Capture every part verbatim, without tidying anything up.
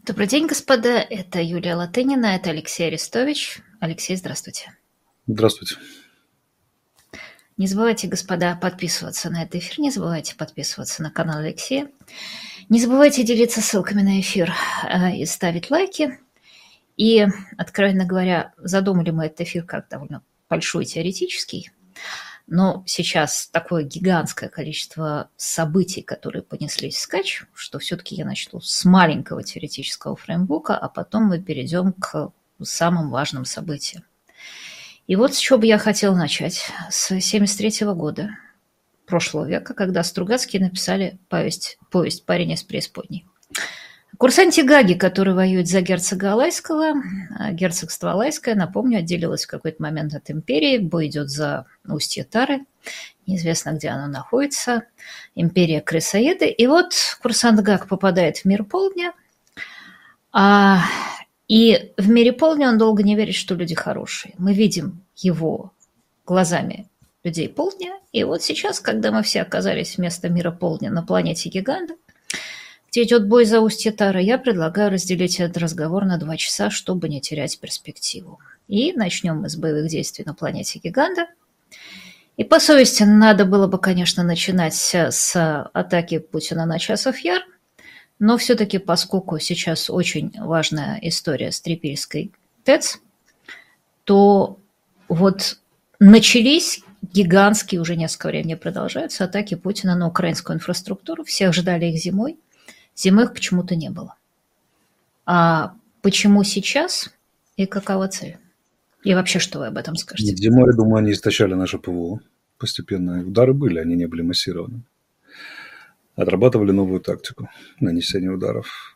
Добрый день, господа. Это Юлия Латынина, это Алексей Арестович. Алексей, здравствуйте. Здравствуйте. Не забывайте, господа, подписываться на этот эфир, не забывайте подписываться на канал Алексея, не забывайте делиться ссылками на эфир э, и ставить лайки. И, откровенно говоря, задумали мы этот эфир как довольно большой теоретический, но сейчас такое гигантское количество событий, которые понеслись вскачь, что все-таки я начну с маленького теоретического фреймворка, а потом мы перейдем к самым важным событиям. И вот с чего бы я хотела начать. С семьдесят третьего года прошлого века, когда Стругацкие написали повесть, повесть «Парень из преисподней». Курсанте Гаги, который воюет за герцога Алайского, герцогство Алайское, напомню, отделилось в какой-то момент от империи, бой идет за устье Тары, неизвестно, где оно находится, империя Крысоеды. И вот курсант Гаг попадает в мир полдня, а, и в мире полдня он долго не верит, что люди хорошие. Мы видим его глазами людей полдня, и вот сейчас, когда мы все оказались вместо мира полдня на планете Гиганта, где идет бой за устье Тары, я предлагаю разделить этот разговор на два часа, чтобы не терять перспективу. И начнем мы с боевых действий на планете Гиганта. И по совести надо было бы, конечно, начинать с атаки Путина на Часов Яр, но все-таки, поскольку сейчас очень важная история с Трипильской ТЭЦ, то вот начались гигантские, уже несколько времени продолжаются, атаки Путина на украинскую инфраструктуру. Всех ждали их зимой. Зимы их почему-то не было. А почему сейчас и какова цель? И вообще, что вы об этом скажете? Зимой, я думаю, они истощали наше ПВО постепенно. Удары были, они не были массированы. Отрабатывали новую тактику нанесения ударов.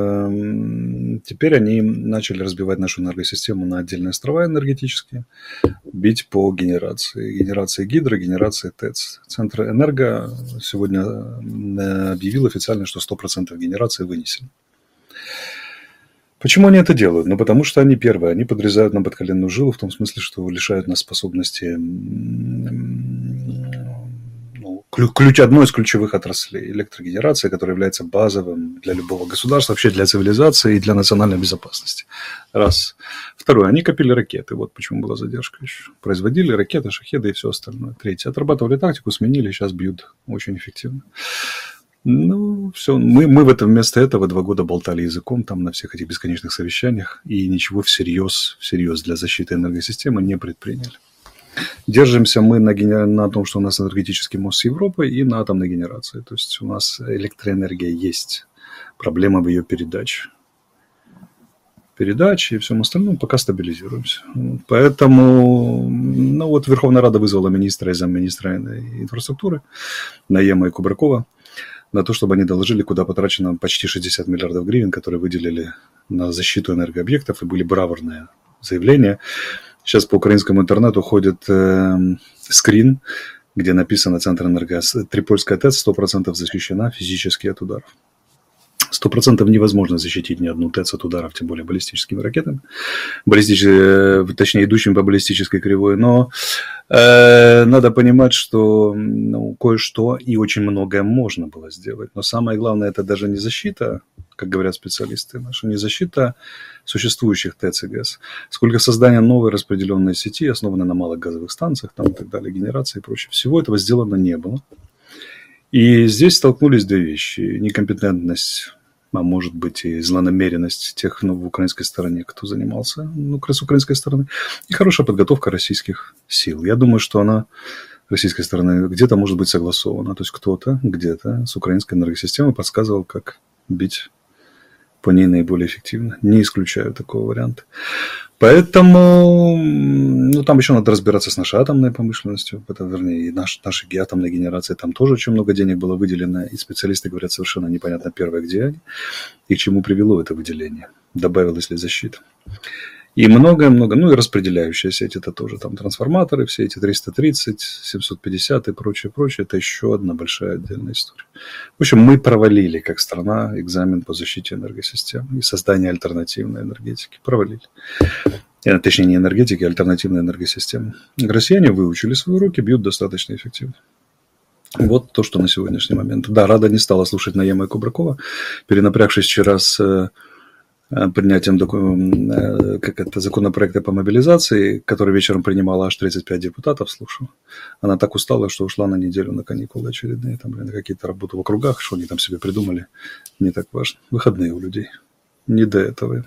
Теперь они начали разбивать нашу энергосистему на отдельные острова энергетические, бить по генерации. Генерации гидро, генерации ТЭЦ. Центр энерго сегодня объявил официально, что сто процентов генерации вынесены. Почему они это делают? Ну, потому что они, первое, они подрезают нам подколенную жилу, в том смысле, что лишают нас способности... Ключ, одной из ключевых отраслей электрогенерации, которая является базовым для любого государства, вообще для цивилизации и для национальной безопасности. Раз. Второе. Они копили ракеты. Вот почему была задержка еще. Производили ракеты, шахеды и все остальное. Третье. Отрабатывали тактику, сменили, сейчас бьют очень эффективно. Ну, все. Мы, мы в этом, вместо этого два года болтали языком там на всех этих бесконечных совещаниях и ничего всерьез, всерьез для защиты энергосистемы не предприняли. Держимся мы на, генер... на том, что у нас энергетический мост с Европой и на атомной генерации. То есть у нас электроэнергия есть. Проблема в ее передаче. Передаче и всем остальном пока стабилизируемся. Поэтому ну, вот Верховная Рада вызвала министра и замминистра инфраструктуры Наема и Кубракова на то, чтобы они доложили, куда потрачено почти шестьдесят миллиардов гривен, которые выделили на защиту энергообъектов, и были браворные заявления. Сейчас по украинскому интернету ходит э, скрин, где написано «Центр энерго». Трипольская ТЭЦ сто процентов защищена физически от ударов. сто процентов невозможно защитить ни одну ТЭЦ от ударов, тем более баллистическими ракетами, баллистические, точнее, идущими по баллистической кривой. Но э, надо понимать, что ну, кое-что и очень многое можно было сделать. Но самое главное, это даже не защита, как говорят специалисты наши, не защита существующих ТЭЦ и ГЭС, сколько создание новой распределенной сети, основанной на малых газовых станциях, там и так далее, генерации и прочее. Всего этого сделано не было. И здесь столкнулись две вещи. Некомпетентность, а может быть и злонамеренность тех ну, в украинской стороне, кто занимался ну, с украинской стороны, и хорошая подготовка российских сил. Я думаю, что она российской стороны где-то может быть согласована. То есть кто-то где-то с украинской энергосистемой подсказывал, как бить по ней наиболее эффективно. Не исключаю такого варианта. Поэтому ну, там еще надо разбираться с нашей атомной промышленностью, это, вернее, и наш, нашей атомной генерации. Там тоже очень много денег было выделено, и специалисты говорят совершенно непонятно, первое, где они, и к чему привело это выделение. Добавилась ли защита. И многое-много, ну и распределяющая сеть, это тоже там трансформаторы, все эти триста тридцать, семьсот пятьдесят и прочее, прочее, это еще одна большая отдельная история. В общем, мы провалили, как страна, экзамен по защите энергосистемы и созданию альтернативной энергетики. Провалили. Точнее, не энергетики, а альтернативной энергосистемы. Россияне выучили свои уроки, бьют достаточно эффективно. Вот то, что на сегодняшний момент. Да, Рада не стала слушать Наема и Кубракова, перенапрягшись вчера с принятием доку- как это, законопроекта по мобилизации, который вечером принимала аж тридцать пять депутатов, слушала. Она так устала, что ушла на неделю на каникулы очередные, там, блин, какие-то работы в округах, что они там себе придумали, не так важно. Выходные у людей. Не до этого.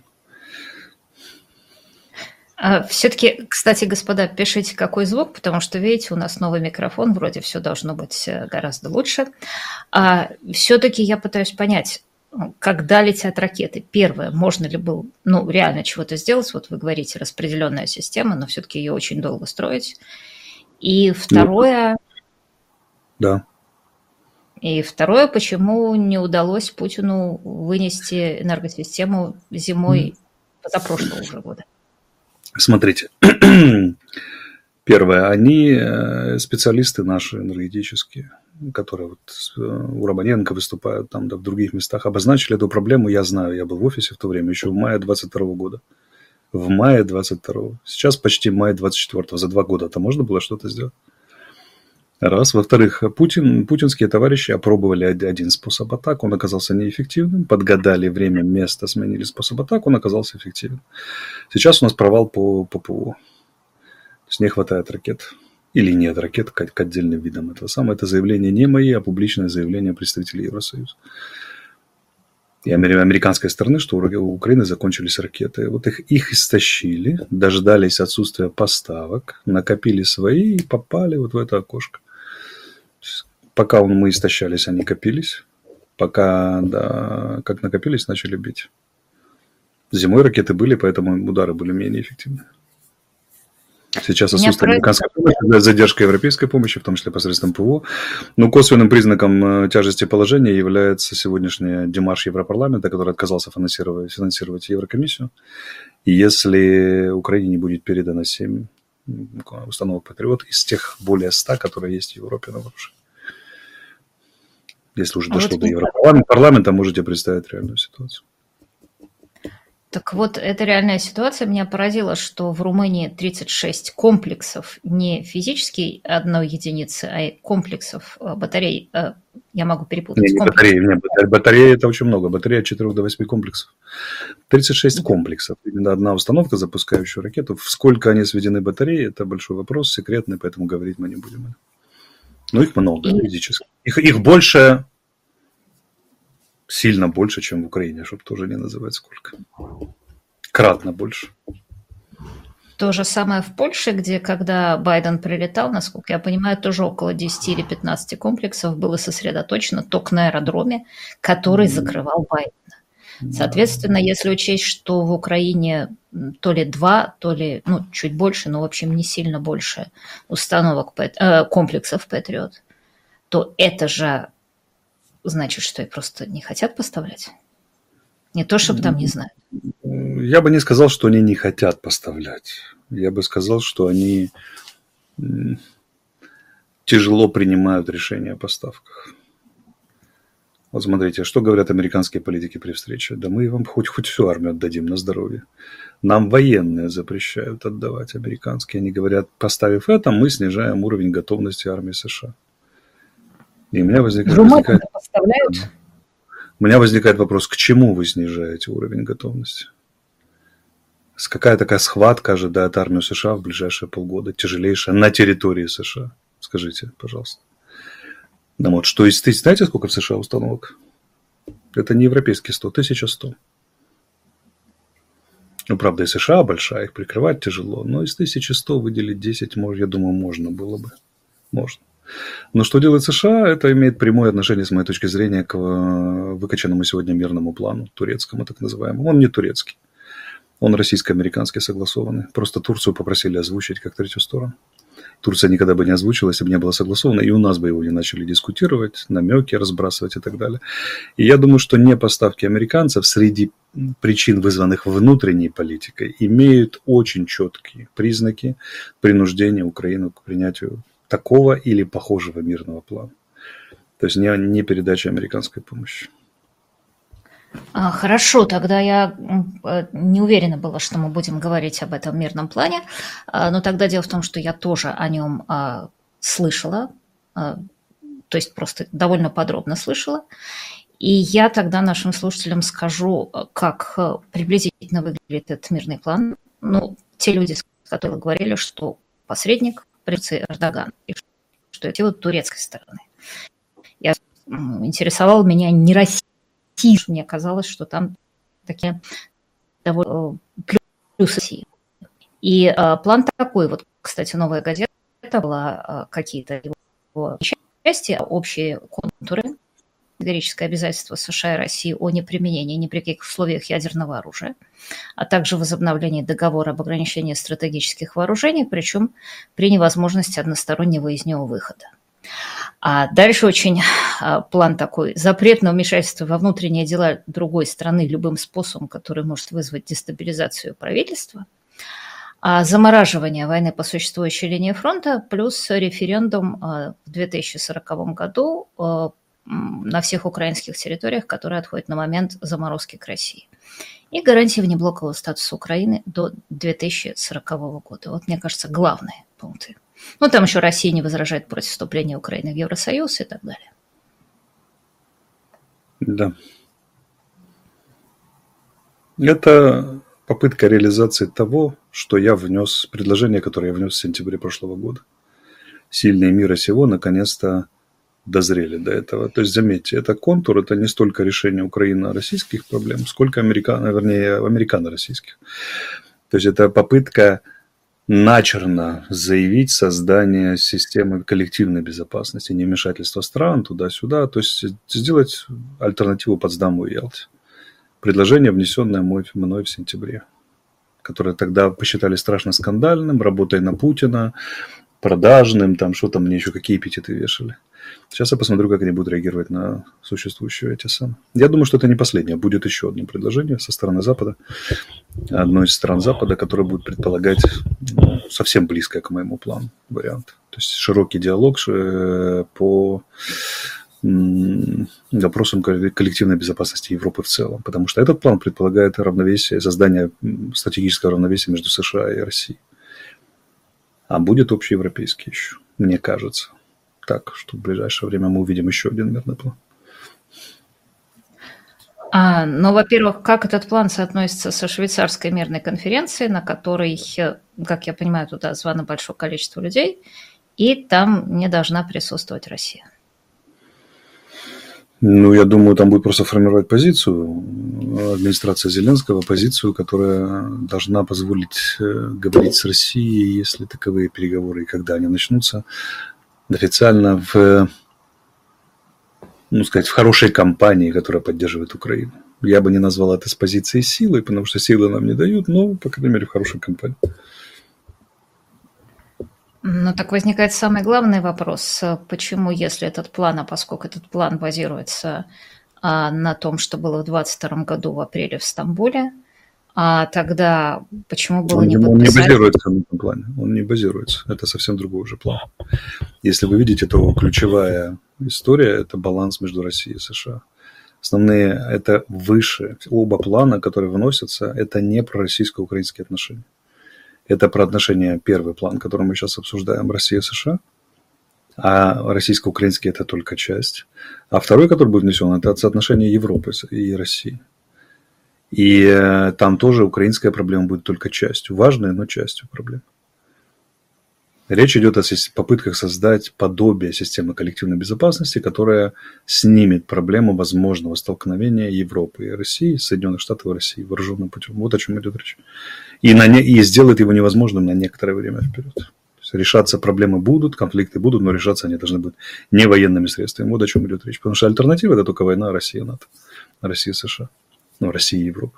Все-таки, кстати, господа, пишите, какой звук, потому что, видите, у нас новый микрофон, вроде все должно быть гораздо лучше. А все-таки я пытаюсь понять, когда летят ракеты. Первое, можно ли было, ну, реально чего-то сделать? Вот вы говорите, распределенная система, но все-таки ее очень долго строить. И второе... Да. И второе, почему не удалось Путину вынести энергосистему зимой mm. позапрошлого уже года? Смотрите. Первое, они специалисты наши энергетические, которые вот у Романенко выступают там, да, в других местах, обозначили эту проблему, я знаю, я был в офисе в то время, еще в мае двадцать второго года. В мае двадцать второго. Сейчас почти май двадцать четвёртого. За два года-то можно было что-то сделать? Раз. Во-вторых, Путин, путинские товарищи опробовали один способ атак, он оказался неэффективным, подгадали время, место, сменили способ атак, он оказался эффективным. Сейчас у нас провал по ППО. То есть не хватает ракет. Или нет ракет к, к отдельным видам этого самого. Это заявление не мои, а публичное заявление представителей Евросоюза. И американской стороны, что у Украины закончились ракеты. Вот их, их истощили, дождались отсутствия поставок, накопили свои и попали вот в это окошко. Пока мы истощались, они копились. Пока, да, как накопились, начали бить. Зимой ракеты были, поэтому удары были менее эффективны. Сейчас отсутствие американской помощи, задержка европейской помощи, в том числе посредством ПВО. Но косвенным признаком тяжести положения является сегодняшний демарш Европарламента, который отказался финансировать, финансировать Еврокомиссию. И если Украине не будет передано семь установок «Патриот» из тех более ста, которые есть в Европе на вооружении. Если уже а дошло вот до Европарламента, можете представить реальную ситуацию. Так вот, эта реальная ситуация меня поразила, что в Румынии тридцать шесть комплексов, не физически одной единицы, а комплексов батарей. Я могу перепутать. Не, не батареи, не, батареи, батареи это очень много. Батарея от четырёх до восьми комплексов. тридцать шесть комплексов. Именно одна установка, запускающая ракету. Сколько они сведены батареи, это большой вопрос, секретный, поэтому говорить мы не будем. Но их много И... физически. Их, их больше... Сильно больше, чем в Украине, чтобы тоже не называть сколько. Кратно больше. То же самое в Польше, где, когда Байден прилетал, насколько я понимаю, тоже около десяти или пятнадцати комплексов было сосредоточено только на аэродроме, который mm. закрывал Байдена. Соответственно, если учесть, что в Украине то ли два, то ли, ну, чуть больше, но, в общем, не сильно больше установок, э, комплексов Патриот, то это же значит, что их просто не хотят поставлять? Не то, чтобы там не знают. Я бы не сказал, что они не хотят поставлять. Я бы сказал, что они тяжело принимают решения о поставках. Вот смотрите, что говорят американские политики при встрече. Да мы вам хоть, хоть всю армию отдадим на здоровье. Нам военные запрещают отдавать американские. Они говорят, поставив это, мы снижаем уровень готовности армии США. И у меня возникает, возникает, у меня возникает вопрос, к чему вы снижаете уровень готовности? Какая такая схватка ожидает армию США в ближайшие полгода, тяжелейшая на территории США? Скажите, пожалуйста. Ну вот, что из тысяч, знаете, сколько в США установок? Это не европейские сто, тысяча сто. Ну, правда, и США большая, их прикрывать тяжело, но из тысячи сто выделить десять, я думаю, можно было бы. Можно. Но что делает США, это имеет прямое отношение, с моей точки зрения, к выкачанному сегодня мирному плану, турецкому так называемому. Он не турецкий, он российско-американский согласованный. Просто Турцию попросили озвучить как третью сторону. Турция никогда бы не озвучила, если бы не было согласовано, и у нас бы его не начали дискутировать, намеки разбрасывать и так далее. И я думаю, что не поставки американцев среди причин, вызванных внутренней политикой, имеют очень четкие признаки принуждения Украины к принятию такого или похожего мирного плана. То есть не, не передача американской помощи. Хорошо, тогда я не уверена была, что мы будем говорить об этом мирном плане, но тогда дело в том, что я тоже о нем слышала, то есть просто довольно подробно слышала, И я тогда нашим слушателям скажу, как приблизительно выглядит этот мирный план. Ну, те люди, с которыми говорили, что посредник придется Эрдоган, и что это вот турецкой стороны. Я, интересовал меня не Россия, мне казалось, что там такие довольно плюсы России. И а, план такой, вот, кстати, «Новая газета» была а, какие-то его части, общие контуры, категорическое обязательство США и России о неприменении ни при каких условиях ядерного оружия, а также возобновлении договора об ограничении стратегических вооружений, причем при невозможности одностороннего из него выхода. А дальше очень а, план такой: запрет на вмешательство во внутренние дела другой страны любым способом, который может вызвать дестабилизацию правительства, а замораживание войны по существующей линии фронта, плюс референдум а, в две тысячи сороковом году а, на всех украинских территориях, которые отходят на момент заморозки к России. И гарантии внеблокового статуса Украины до две тысячи сорокового года. Вот, мне кажется, главные пункты. Ну, там еще Россия не возражает против вступления Украины в Евросоюз и так далее. Да. Это попытка реализации того, что я внес, предложение, которое я внес в сентябре прошлого года. Сильные мира сего наконец-то дозрели до этого. То есть, заметьте, это контур, это не столько решение украино-российских проблем, сколько американо, вернее, американо-российских. То есть, это попытка начерно заявить создание системы коллективной безопасности, не вмешательства стран туда-сюда, то есть сделать альтернативу Потсдаму и Ялте. Предложение, внесенное мной в сентябре, которое тогда посчитали страшно скандальным, работой на Путина, продажным, там что-то мне еще, какие эпитеты вешали. Сейчас я посмотрю, как они будут реагировать на существующие эти самые. Я думаю, что это не последнее. Будет еще одно предложение со стороны Запада, одной из стран Запада, которое будет предполагать, ну, совсем близкое к моему плану вариант. То есть широкий диалог по вопросам коллективной безопасности Европы в целом. Потому что этот план предполагает равновесие, создание стратегического равновесия между США и Россией. А будет общеевропейский еще, мне кажется. Так, что в ближайшее время мы увидим еще один мирный план. А, ну, во-первых, как этот план соотносится со швейцарской мирной конференцией, на которой, как я понимаю, туда звано большое количество людей, и там не должна присутствовать Россия? Ну, я думаю, там будет просто формировать позицию администрация Зеленского, позицию, которая должна позволить говорить с Россией, если таковые переговоры, и когда они начнутся, официально в, ну, сказать, в хорошей компании, которая поддерживает Украину. Я бы не назвал это с позиции силы, потому что силы нам не дают, но, по крайней мере, в хорошей компании. Ну, так возникает самый главный вопрос. Почему, если этот план, а поскольку этот план базируется а, на том, что было в двадцать втором году в апреле в Стамбуле, а тогда почему было он, не подписать? Он не базируется на этом плане. Он не базируется. Это совсем другой уже план. Если вы видите, то ключевая история – это баланс между Россией и США. Основные – это выше. Оба плана, которые выносятся, это не про российско-украинские отношения. Это про отношения, первый план, который мы сейчас обсуждаем, Россия и США. А российско-украинский – это только часть. А второй, который будет внесен, это соотношение Европы и России. И там тоже украинская проблема будет только частью. Важной, но частью проблемы. Речь идет о попытках создать подобие системы коллективной безопасности, которая снимет проблему возможного столкновения Европы и России, Соединенных Штатов и России вооруженным путем. Вот о чем идет речь. И, на не... и сделает его невозможным на некоторое время вперед. То есть решаться проблемы будут, конфликты будут, но решаться они должны быть не военными средствами. Вот о чем идет речь. Потому что альтернатива – это только война Россия-НАТО, Россия-США, ну, Россия и Европа.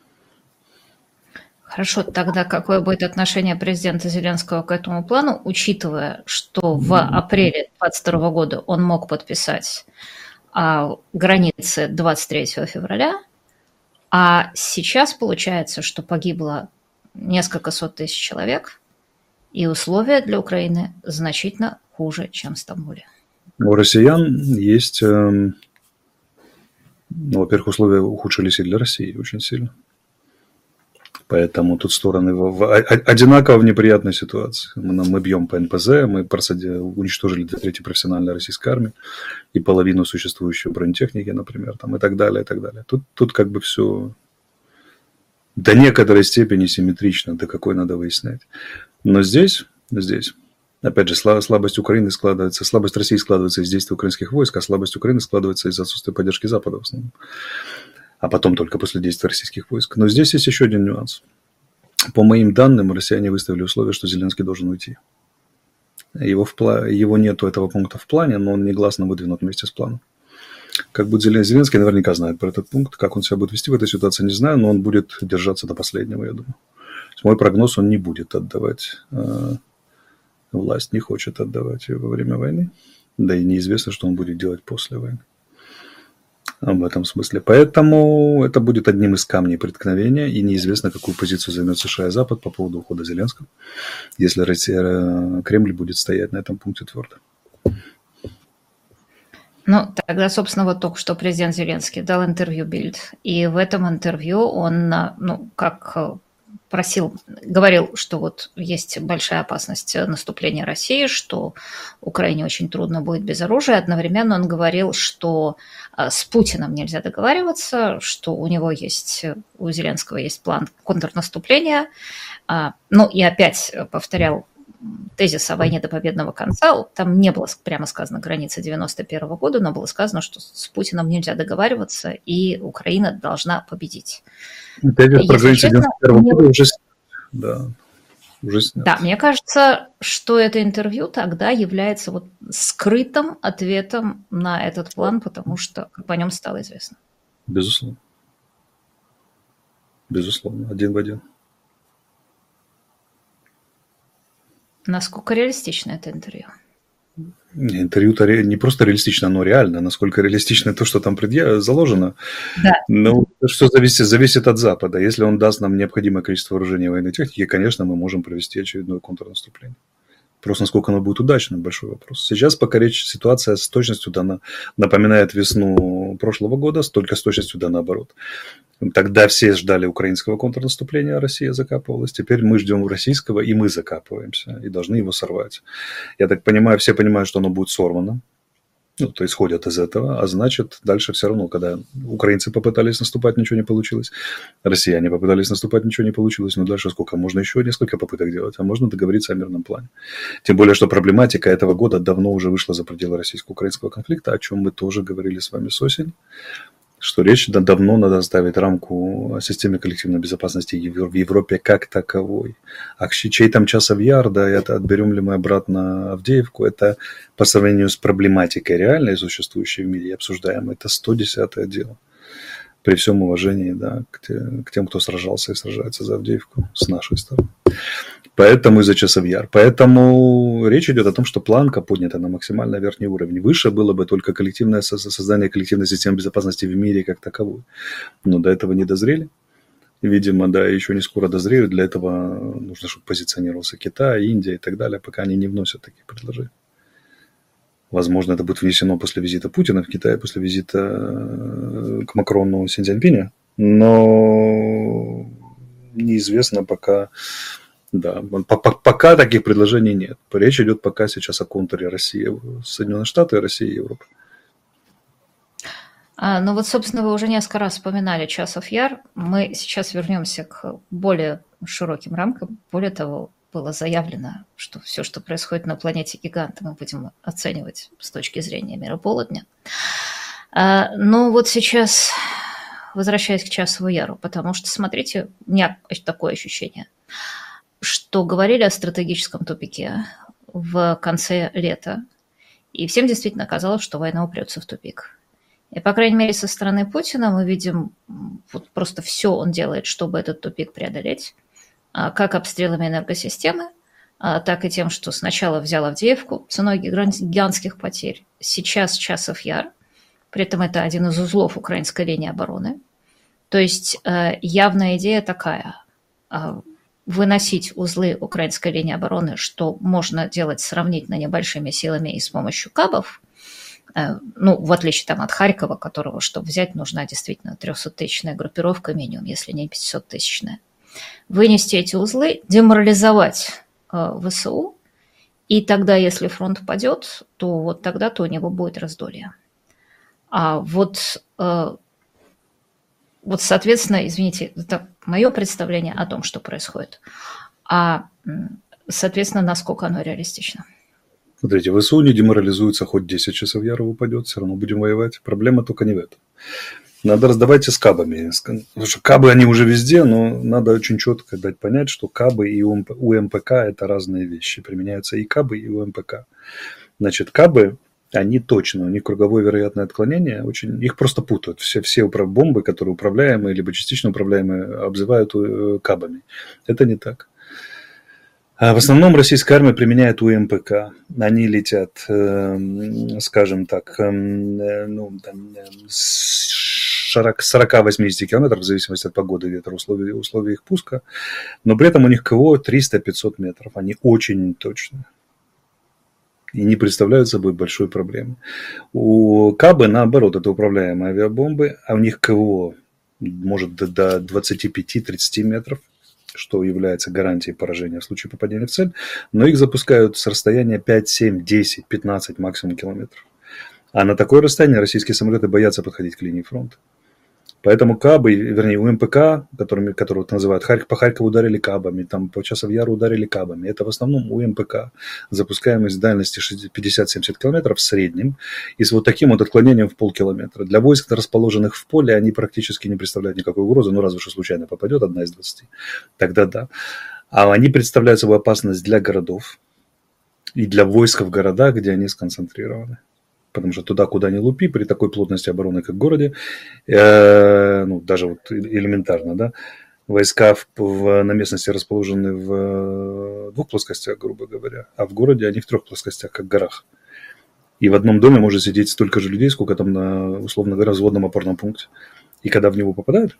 Хорошо, тогда какое будет отношение президента Зеленского к этому плану, учитывая, что в апреле двадцать второго года он мог подписать а, границы двадцать третьего февраля, а сейчас получается, что погибло несколько сот тысяч человек, и условия для Украины значительно хуже, чем в Стамбуле. У россиян есть, э, ну, во-первых, условия ухудшились и для России очень сильно. Поэтому тут стороны в, в, одинаково в неприятной ситуации. Мы, мы бьем по эн пэ зэ, мы просади, уничтожили две трети профессиональной российской армии и половину существующей бронетехники, например, там, и так далее, и так далее. Тут, тут как бы все до некоторой степени симметрично, до какой надо выяснять. Но здесь, здесь, опять же, слабость Украины складывается, слабость России складывается из действий украинских войск, а слабость Украины складывается из отсутствия поддержки Запада в основном. А потом только после действий российских войск. Но здесь есть еще один нюанс. По моим данным, россияне выставили условие, что Зеленский должен уйти. Его, в пла... Его нету этого пункта в плане, но он негласно выдвинут вместе с планом. Как будет Зеленский, наверняка знает про этот пункт. Как он себя будет вести в этой ситуации, не знаю, но он будет держаться до последнего, я думаю. Мой прогноз, он не будет отдавать э, власть, не хочет отдавать ее во время войны. Да и неизвестно, что он будет делать после войны. В этом смысле. Поэтому это будет одним из камней преткновения, и неизвестно, какую позицию займет США и Запад по поводу ухода Зеленского, если Россия, Кремль будет стоять на этом пункте твердо. Ну, тогда, собственно, вот только что президент Зеленский дал интервью Bild, и в этом интервью он, ну, как просил, говорил, что вот есть большая опасность наступления России, что Украине очень трудно будет без оружия. Одновременно он говорил, что с Путиным нельзя договариваться, что у него есть, у Зеленского есть план контрнаступления. Ну и опять повторял тезис о войне до победного конца. Там не было прямо сказано границы девяносто первого года, но было сказано, что с Путиным нельзя договариваться, и Украина должна победить. Тезис про границы девяносто первого года уже снят. Да, уже снят. Да, мне кажется, что это интервью тогда является вот скрытым ответом на этот план, потому что по нем стало известно. Безусловно. Безусловно, один в один. Насколько реалистично это интервью? Интервью-то не просто реалистично, но реально. Насколько реалистично то, что там предъя... заложено. Да. Ну, что зависит, зависит от Запада. Если он даст нам необходимое количество вооружения и военной техники, конечно, мы можем провести очередное контрнаступление. Просто насколько оно будет удачным, большой вопрос. Сейчас пока речь, ситуация с точностью да, напоминает весну прошлого года, только с точностью да наоборот. Тогда все ждали украинского контрнаступления, а Россия закапывалась. Теперь мы ждем российского, и мы закапываемся, и должны его сорвать. Я так понимаю, все понимают, что оно будет сорвано. Ну, то исходят из этого, а значит, дальше все равно, когда украинцы попытались наступать, ничего не получилось, россияне попытались наступать, ничего не получилось, но дальше сколько? Можно еще несколько попыток делать, а можно договориться о мирном плане. Тем более, что проблематика этого года давно уже вышла за пределы российско-украинского конфликта, о чем мы тоже говорили с вами с осени, что речь да, давно надо ставить рамку о системе коллективной безопасности в Европе как таковой. А чей там часов яр, да, это отберем ли мы обратно Авдеевку, это по сравнению с проблематикой реальной, существующей в мире, обсуждаем, это сто десятое дело. При всем уважении да, к, те, к тем, кто сражался и сражается за Авдеевку с нашей стороны. Поэтому из-за часов яр. Поэтому речь идет о том, что планка поднята на максимально верхний уровень. Выше было бы только коллективное создание коллективной системы безопасности в мире как таковой. Но до этого не дозрели. Видимо, да, еще не скоро дозреют. Для этого нужно, чтобы позиционировался Китай, Индия и так далее, пока они не вносят такие предложения. Возможно, это будет внесено после визита Путина в Китай, после визита к Макрону Си Цзиньпиня. Но неизвестно пока... Да, пока таких предложений нет. Речь идет пока сейчас о контуре России, Соединенные Штаты, России и Европы. А, ну вот, собственно, вы уже несколько раз вспоминали часов яр. Мы сейчас вернемся к более широким рамкам. Более того, было заявлено, что все, что происходит на планете гиганта, мы будем оценивать с точки зрения мира полудня. А, но вот сейчас, возвращаясь к часову яру, потому что, смотрите, у меня такое ощущение, что говорили о стратегическом тупике в конце лета, и всем действительно казалось, что война упрется в тупик. И, по крайней мере, со стороны Путина мы видим, вот просто все он делает, чтобы этот тупик преодолеть, как обстрелами энергосистемы, так и тем, что сначала взял Авдеевку ценой гигантских потерь, сейчас часов яр, при этом это один из узлов украинской линии обороны. То есть явная идея такая – выносить узлы украинской линии обороны, что можно делать сравнительно небольшими силами и с помощью кабов, ну, в отличие там от Харькова, которого, чтобы взять, нужна действительно трехсоттысячная группировка минимум, если не пятисоттысячная. вынести эти узлы, деморализовать э, ВСУ, и тогда, если фронт падет, то вот тогда-то у него будет раздолье. А вот, э, вот, соответственно, извините, это мое представление о том, что происходит. А, соответственно, насколько оно реалистично. Смотрите, ВСУ не деморализуется, хоть десять часов Яра упадет, все равно будем воевать. Проблема только не в этом. Надо раздавайте с кабами. Потому что кабы, они уже везде, но надо очень четко дать понять, что кабы и УМПК – это разные вещи. Применяются и кабы, и УМПК. Значит, кабы, они точно, у них круговое вероятное отклонение, очень, их просто путают. Все, все бомбы, которые управляемые, либо частично управляемые, обзывают кабами. Это не так. В основном российская армия применяет УМПК. Они летят, скажем так, ну, сорок-восемьдесят километров, в зависимости от погоды, ветра, условий, условий их пуска. Но при этом у них КВО триста-пятьсот метров. Они очень точны. И не представляют собой большой проблемы. У кабы, наоборот, это управляемые авиабомбы, а у них КВО может до двадцать пять-тридцать метров, что является гарантией поражения в случае попадания в цель, но их запускают с расстояния пять, семь, десять, пятнадцать максимум километров. А на такое расстояние российские самолеты боятся подходить к линии фронта. Поэтому кабы, вернее, УМПК, которыми, которые вот называют, по Харькову ударили кабами, там по Часовьяру ударили кабами, это в основном УМПК, запускаемый с дальности пятьдесят-семьдесят километров в среднем, и с вот таким вот отклонением в полкилометра. Для войск, расположенных в поле, они практически не представляют никакой угрозы, ну разве что случайно попадет одна из двадцати, тогда да. А они представляют собой опасность для городов и для войск в городах, где они сконцентрированы. Потому что туда, куда ни лупи, при такой плотности обороны, как в городе, э, ну, даже вот элементарно, да, войска в, в, на местности расположены в двух плоскостях, грубо говоря, а в городе они в трех плоскостях, как в горах. И в одном доме может сидеть столько же людей, сколько там на, условно говоря, взводном опорном пункте. И когда в него попадают,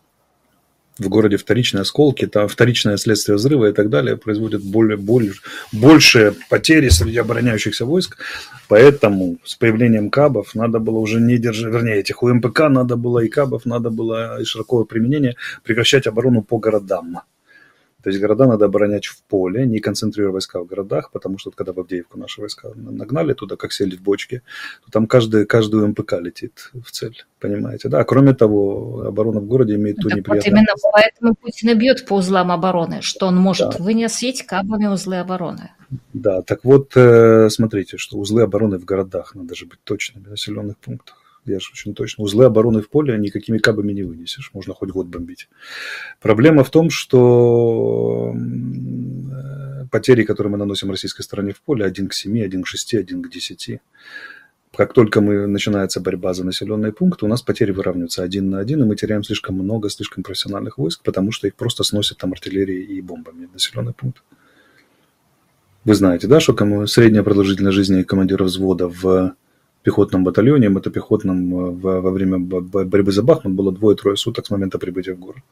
в городе вторичные осколки, там вторичное следствие взрыва и так далее производят более, более, большие потери среди обороняющихся войск. Поэтому с появлением кабов надо было уже не держать, вернее, этих УМПК надо было и кабов, надо было и широкое применение прекращать оборону по городам. То есть города надо оборонять в поле, не концентрируя войска в городах, потому что когда в Авдеевку наши войска нагнали туда, как сели в бочке, то там каждый, каждый МПК летит в цель, понимаете, да? А кроме того, оборона в городе имеет ту неприятную... Вот именно поэтому Путин и бьет по узлам обороны, что он может да. выносить кабами узлы обороны. Да, так вот, смотрите, что узлы обороны в городах, надо же быть точными, в населенных пунктах. Я же очень точно. Узлы обороны в поле никакими кабами не вынесешь. Можно хоть год бомбить. Проблема в том, что потери, которые мы наносим российской стороне в поле, один к семи, один к шести, один к десяти. Как только мы, начинается борьба за населенные пункты, у нас потери выравниваются один на один, и мы теряем слишком много, слишком профессиональных войск, потому что их просто сносят там артиллерией и бомбами в населенный пункт. Вы знаете, да, что средняя продолжительность жизни командира взвода в пехотном батальоне, мотопехотном во, во время борьбы за Бахмут было двое-трое суток с момента прибытия в город.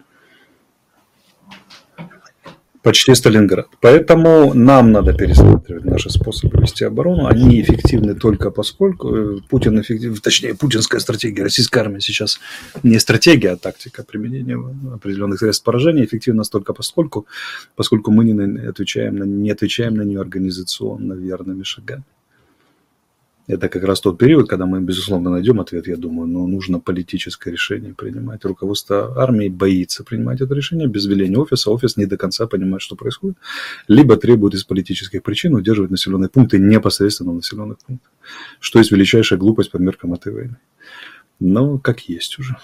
Почти Сталинград. Поэтому нам надо пересматривать наши способы вести оборону. Они эффективны только поскольку Путин эффектив, точнее, путинская стратегия, российская армия сейчас не стратегия, а тактика применения определенных средств поражения эффективна только поскольку, поскольку мы не отвечаем на, не отвечаем на нее организационно верными шагами. Это как раз тот период, когда мы, безусловно, найдем ответ, я думаю, но нужно политическое решение принимать. Руководство армии боится принимать это решение без веления офиса. Офис не до конца понимает, что происходит. Либо требует из политических причин удерживать населенные пункты непосредственно в населенных пунктах. Что есть величайшая глупость по меркам этой войны. Но как есть уже.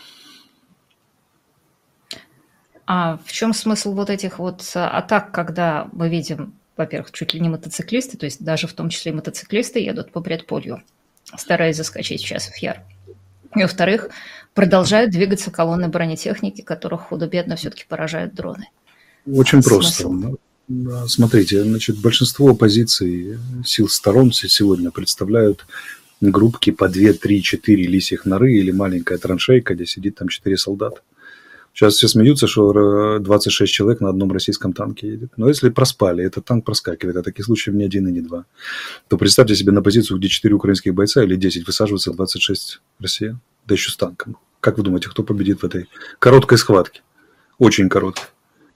А в чем смысл вот этих вот атак, когда мы видим... Во-первых, чуть ли не мотоциклисты, то есть даже в том числе и мотоциклисты едут по предполью, стараясь заскочить в Часов Яр. И во-вторых, продолжают двигаться колонны бронетехники, которых худо-бедно все-таки поражают дроны. Очень просто. Смотрите, значит, большинство позиций сил сторон сегодня представляют группки по две, три, четыре лисьих норы или маленькая траншейка, где сидит там четыре солдата. Сейчас все смеются, что двадцать шесть человек на одном российском танке едет. Но если проспали, этот танк проскакивает, а таких случаев не один и не два, то представьте себе на позицию, где четыре украинских бойца или десять высаживаются двадцать шесть россиян, да еще с танком. Как вы думаете, кто победит в этой короткой схватке? Очень короткой.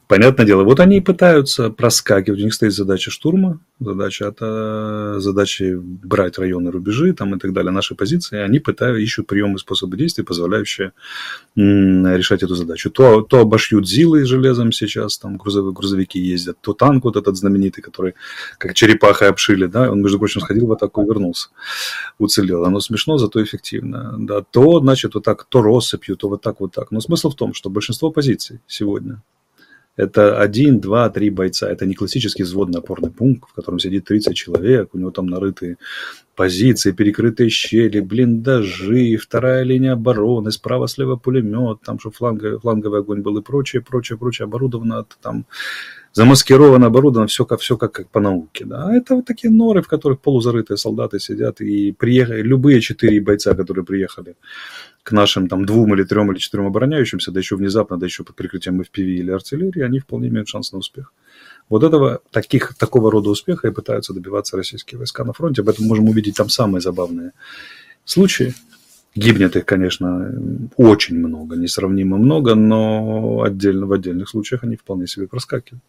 Понятное дело, вот они и пытаются проскакивать, у них стоит задача штурма, задача, это, задача брать районы, рубежи там, и так далее, наши позиции, они пытаются, ищут приемы и способы действий, позволяющие м, решать эту задачу. То, то обошьют ЗИЛы железом сейчас, там грузовые, грузовики ездят, то танк вот этот знаменитый, который как черепахой обшили, да, он, между прочим, сходил в атаку и вернулся, уцелел. Оно смешно, зато эффективно. Да, то, значит, вот так, то россыпью, то вот так, вот так. Но смысл в том, что большинство позиций сегодня это один, два, три бойца. Это не классический взводно-опорный пункт, в котором сидит тридцать человек, у него там нарытые позиции, перекрытые щели, блиндажи, вторая линия обороны, справа-слева пулемет, там, чтобы фланговый, фланговый огонь был и прочее, прочее, прочее, оборудовано, там, замаскировано, оборудовано, все как, все как, как по науке. Да? А это вот такие норы, в которых полузарытые солдаты сидят, и приехали, любые четыре бойца, которые приехали к нашим там двум или трем или четырем обороняющимся, да еще внезапно, да еще под прикрытием эф пи ви или артиллерии, они вполне имеют шанс на успех. Вот этого, таких, такого рода успеха и пытаются добиваться российские войска на фронте. Об этом можем увидеть там самые забавные случаи. Гибнет их, конечно, очень много, несравнимо много, но отдельно, в отдельных случаях они вполне себе проскакивают.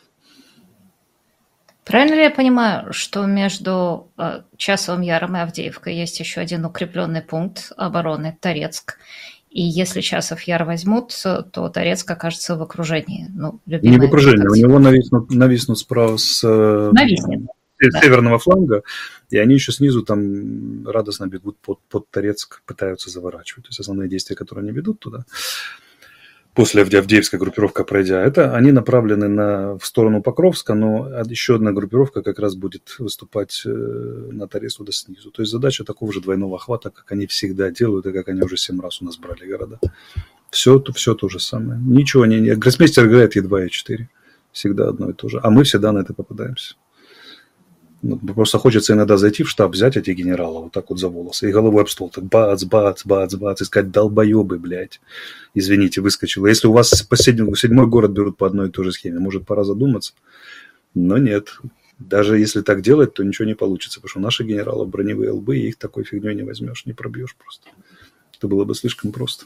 Правильно ли я понимаю, что между э, Часовым Яром и Авдеевкой есть еще один укрепленный пункт обороны – Торецк? И если Часов Яр возьмут, то Торецк окажется в окружении. Ну, не в окружении, у него нависнут, нависнут справа с Нависнет. северного да. фланга, и они еще снизу там радостно бегут под, под Торецк, пытаются заворачивать. То есть основные действия, которые они ведут туда, после Авдеевская группировка пройдя, это они направлены на, в сторону Покровска, но еще одна группировка как раз будет выступать на Торецк туда снизу. То есть задача такого же двойного охвата, как они всегда делают, и как они уже семь раз у нас брали города. Все, все то же самое. Ничего не... Гроссмейстер играет и два, и четыре. Всегда одно и то же. А мы всегда на это попадаемся. Просто хочется иногда зайти в штаб, взять этих генералов вот так вот за волосы и головой об стол, так бац, бац, бац, бац, и сказать, долбоебы, блядь, извините, выскочило. Если у вас последний, седьмой город берут по одной и той же схеме, может, пора задуматься? Но нет. Даже если так делать, то ничего не получится, потому что наши генералы броневые лбы, и их такой фигней не возьмешь, не пробьешь просто. Это было бы слишком просто.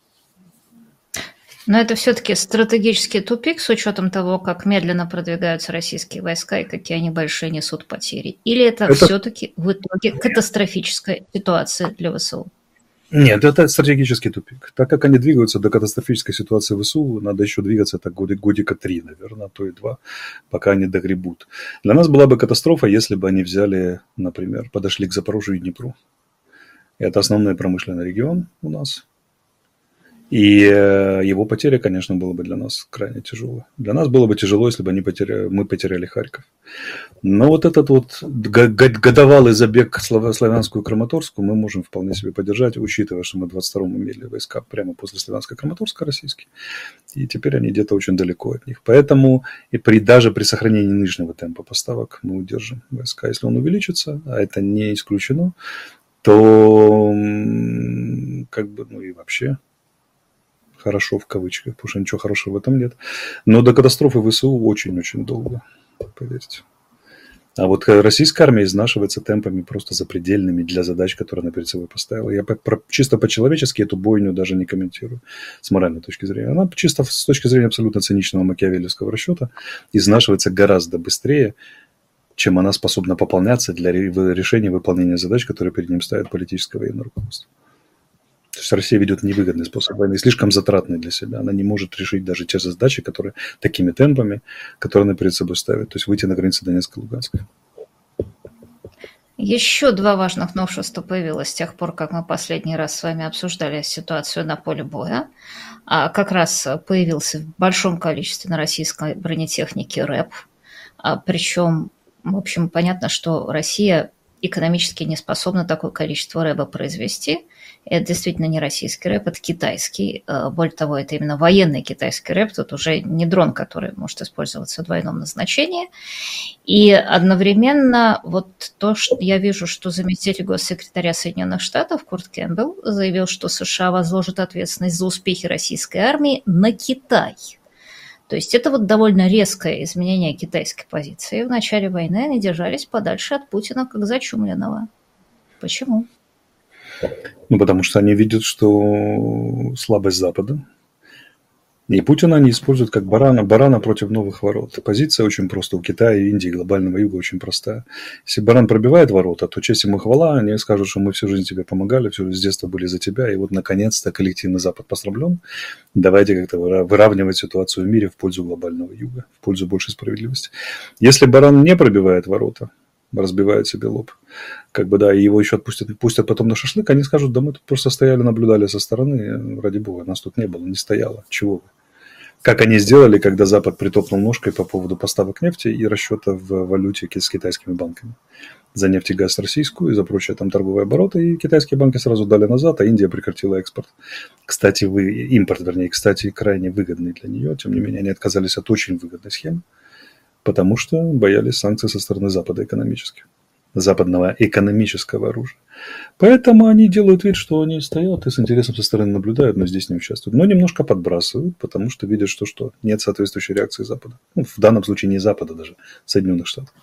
Но это все-таки стратегический тупик с учетом того, как медленно продвигаются российские войска и какие они большие несут потери. Или это, это... все-таки в итоге катастрофическая ситуация для ВСУ? Нет, это стратегический тупик. Так как они двигаются до катастрофической ситуации в ВСУ, надо еще двигаться так годика три, наверное, а то и два, пока они догребут. Для нас была бы катастрофа, если бы они взяли, например, подошли к Запорожью и Днепру. Это основной промышленный регион у нас. И его потеря, конечно, была бы для нас крайне тяжелая. Для нас было бы тяжело, если бы они потеряли, мы потеряли Харьков. Но вот этот вот годовалый забег к Славянску и Краматорску мы можем вполне себе поддержать, учитывая, что мы в двадцать втором имели войска прямо после Славянска и Краматорска российские. И теперь они где-то очень далеко от них. Поэтому и при, даже при сохранении нынешнего темпа поставок мы удержим войска. Если он увеличится, а это не исключено, то как бы, ну и вообще... хорошо в кавычках, потому что ничего хорошего в этом нет. Но до катастрофы ВСУ очень-очень долго, поверьте. А вот российская армия изнашивается темпами просто запредельными для задач, которые она перед собой поставила. Я по, про, чисто по-человечески эту бойню даже не комментирую с моральной точки зрения. Она чисто с точки зрения абсолютно циничного макиавеллевского расчета изнашивается гораздо быстрее, чем она способна пополняться для решения выполнения задач, которые перед ним ставит политическое военное руководство. То есть Россия ведет невыгодный способ войны, слишком затратный для себя. Она не может решить даже те задачи, которые такими темпами, которые она перед собой ставит. То есть выйти на границы Донецка и Луганска. Еще два важных новшества появилось с тех пор, как мы последний раз с вами обсуждали ситуацию на поле боя. А как раз появился в большом количестве на российской бронетехнике рэп. А причем, в общем, понятно, что Россия экономически не способна такое количество рэба произвести. Это действительно не российский рэп, это китайский. Более того, это именно военный китайский рэп. Тут уже не дрон, который может использоваться в двойном назначении. И одновременно вот то, что я вижу, что заместитель госсекретаря Соединенных Штатов Курт Кэмпбелл заявил, что США возложат ответственность за успехи российской армии на Китай. То есть это вот довольно резкое изменение китайской позиции. В начале войны они держались подальше от Путина, как зачумленного. Почему? Ну, потому что они видят, что слабость Запада И Путина они используют как барана, барана против новых ворот. Позиция очень просто у Китая и Индии, глобального юга, очень простая. Если баран пробивает ворота, то честь ему хвала, они скажут, что мы всю жизнь тебе помогали, всю жизнь с детства были за тебя, и вот наконец-то коллективный Запад посрамлен. Давайте как-то выравнивать ситуацию в мире в пользу глобального юга, в пользу большей справедливости. Если баран не пробивает ворота, разбивает себе лоб, как бы, да, и его еще отпустят, пустят потом на шашлык, они скажут, да мы тут просто стояли, наблюдали со стороны, ради бога, нас тут не было, не стояло, чего вы. Как они сделали, когда Запад притопнул ножкой по поводу поставок нефти и расчета в валюте с китайскими банками. За нефть и газ российскую и за прочие там торговые обороты. И китайские банки сразу дали назад, а Индия прекратила экспорт. Кстати, вы, импорт, вернее, кстати, крайне выгодный для нее. Тем не менее, они отказались от очень выгодной схемы, потому что боялись санкций со стороны Запада экономических. Западного экономического оружия. Поэтому они делают вид, что они стоят и с интересом со стороны наблюдают, но здесь не участвуют. Но немножко подбрасывают, потому что видят, что, что нет соответствующей реакции Запада. Ну, в данном случае не Запада даже, Соединенных Штатов.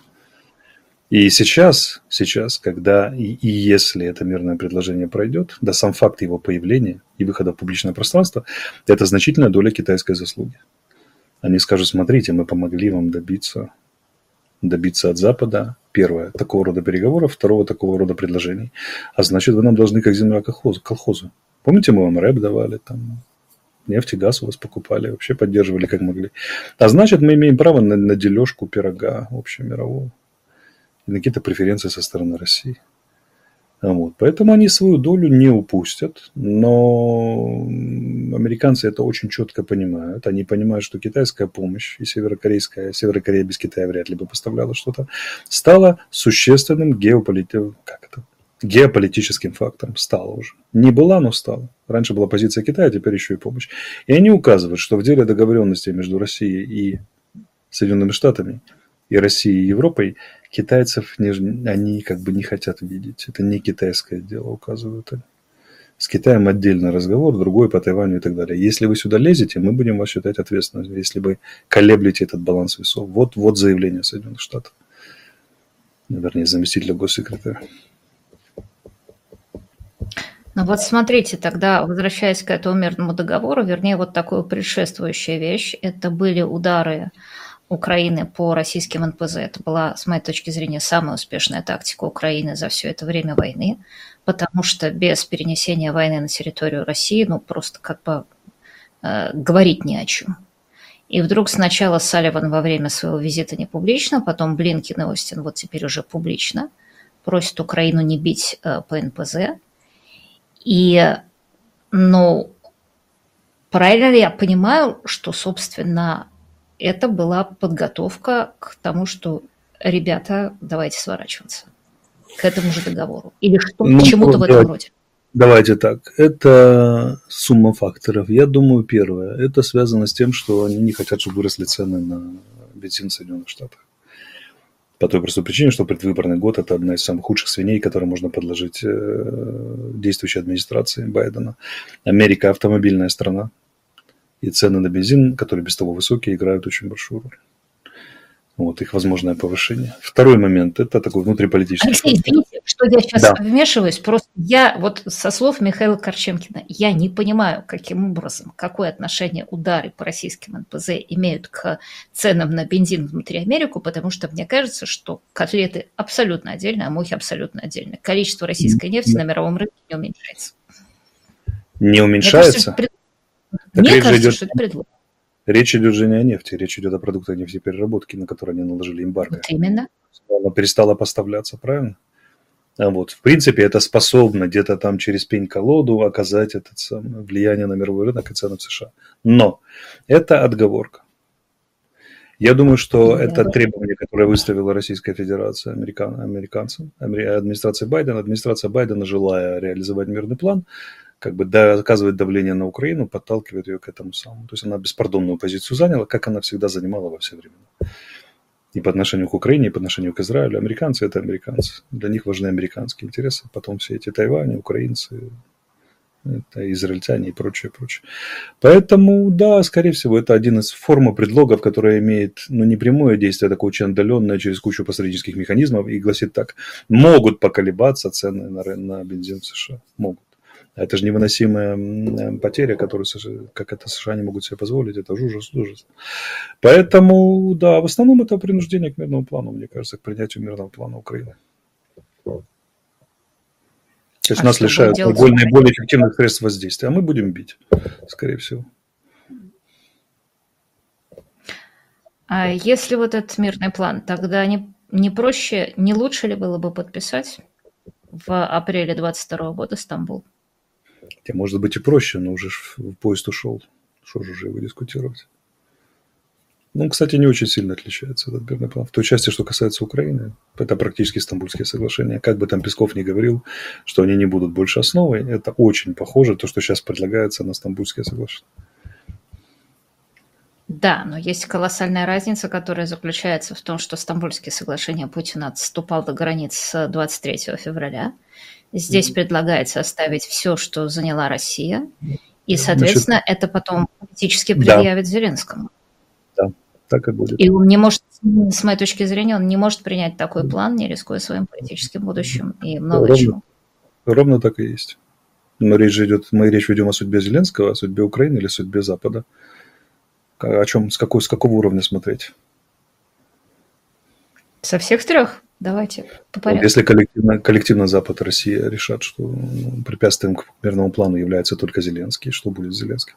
И сейчас, сейчас, когда и, и если это мирное предложение пройдет, да сам факт его появления и выхода в публичное пространство, это значительная доля китайской заслуги. Они скажут, смотрите, мы помогли вам добиться... добиться от Запада, первое, такого рода переговоров, второго, такого рода предложений. А значит, вы нам должны как земля колхозу. колхозу. Помните, мы вам рэп давали, там, нефть и газ у вас покупали, вообще поддерживали как могли. А значит, мы имеем право на, на дележку пирога общемирового и на какие-то преференции со стороны России. Вот. Поэтому они свою долю не упустят, но американцы это очень четко понимают. Они понимают, что китайская помощь и северокорейская, Северокорея без Китая вряд ли бы поставляла что-то, стала существенным геополит... как это? геополитическим фактором. Стала уже. Не была, но стала. Раньше была позиция Китая, а теперь еще и помощь. И они указывают, что в деле договоренности между Россией и Соединенными Штатами и Россией и Европой китайцев не, они как бы не хотят видеть. Это не китайское дело, указывают они. С Китаем отдельный разговор, другой по Тайваню и так далее. Если вы сюда лезете, мы будем вас считать ответственным, если вы колеблете этот баланс весов. Вот, вот заявление Соединенных Штатов. Вернее, заместителя госсекретаря. Ну вот смотрите, тогда, возвращаясь к этому мирному договору, вернее, вот такую предшествующая вещь, это были удары Украины по российским эн пэ зэ. Это была, с моей точки зрения, самая успешная тактика Украины за все это время войны, потому что без перенесения войны на территорию России, ну, просто как бы э, говорить не о чем. И вдруг сначала Салливан во время своего визита не публично, потом Блинкен и Остин вот теперь уже публично просят Украину не бить э, по эн пэ зэ. И, ну, правильно ли я понимаю, что, собственно, это была подготовка к тому, что, ребята, давайте сворачиваться к этому же договору. Или что, ну, к чему-то в этом давайте, роде. Давайте так. Это сумма факторов. Я думаю, первое. Это связано с тем, что они не хотят, чтобы выросли цены на бензин в Соединенных Штатах. По той простой причине, что предвыборный год – это одна из самых худших свиней, которые можно подложить действующей администрации Байдена. Америка – автомобильная страна. И цены на бензин, которые без того высокие, играют очень большую роль. Вот их возможное повышение. Второй момент – это такой внутриполитический. Алексей, извините, что я сейчас да. вмешиваюсь. Просто я, вот со слов Михаила Корчемкина, я не понимаю, каким образом, какое отношение удары по российским эн пэ зэ имеют к ценам на бензин внутри Америки, потому что мне кажется, что котлеты абсолютно отдельно, а мухи абсолютно отдельно. Количество российской нефти на мировом рынке не уменьшается. Не уменьшается? Мне кажется, идет... что это предлог. Речь идет же не о нефти, речь идет о продуктах нефтепереработки, на которые они наложили эмбарго. Вот именно. Она перестала поставляться, правильно? А вот, в принципе, это способно где-то там через пень-колоду оказать это самое влияние на мировой рынок и цены в США. Но это отговорка. Я думаю, что да, это да. требование, которое выставила Российская Федерация американ, американцам, администрация Байдена. Администрация Байдена, желая реализовать мирный план, как бы оказывает давление на Украину, подталкивает ее к этому самому. То есть она беспардонную позицию заняла, как она всегда занимала во все времена. И по отношению к Украине, и по отношению к Израилю. Американцы – это американцы. Для них важны американские интересы. Потом все эти Тайвани, украинцы, это израильтяне и прочее, прочее. Поэтому, да, скорее всего, это один из форм предлогов, который имеет, ну, не прямое действие, а такое очень отдаленное через кучу посреднических механизмов и гласит так: могут поколебаться цены на, на бензин в США. Могут. Это же невыносимая потеря, которую, как это США не могут себе позволить, это ужас, ужас. Поэтому, да, в основном это принуждение к мирному плану, мне кажется, к принятию мирного плана Украины. То есть А нас что будет лишают делать наиболее, наиболее эффективных средств воздействия, а мы будем бить, скорее всего. А если вот этот мирный план, тогда не, не проще, не лучше ли было бы подписать в апреле двадцать второго года Стамбул? Хотя, может быть, и проще, но уже ж в поезд ушел. Что же уже его дискутировать? Ну, кстати, не очень сильно отличается этот мирный план. В той части, что касается Украины, это практически Стамбульские соглашения. Как бы там Песков ни говорил, что они не будут больше основой, это очень похоже, то, что сейчас предлагается, на Стамбульские соглашения. Да, но есть колоссальная разница, которая заключается в том, что Стамбульские соглашения Путин отступал до границ с двадцать третьего февраля. Здесь mm-hmm. предлагается оставить все, что заняла Россия, и, соответственно, Значит, это потом политически предъявит да. Зеленскому. Да, так и будет. И он не может, с моей точки зрения, он не может принять такой план, не рискуя своим политическим будущим и много ровно, чего. Ровно так и есть. Но речь же идет, мы речь ведем о судьбе Зеленского, о судьбе Украины или судьбе Запада. О чем, с, какой, с какого уровня смотреть? Со всех трех. Давайте по порядку. Если коллективно, коллективно Запад и Россия решат, что ну, препятствием к мирному плану является только Зеленский, что будет с Зеленским?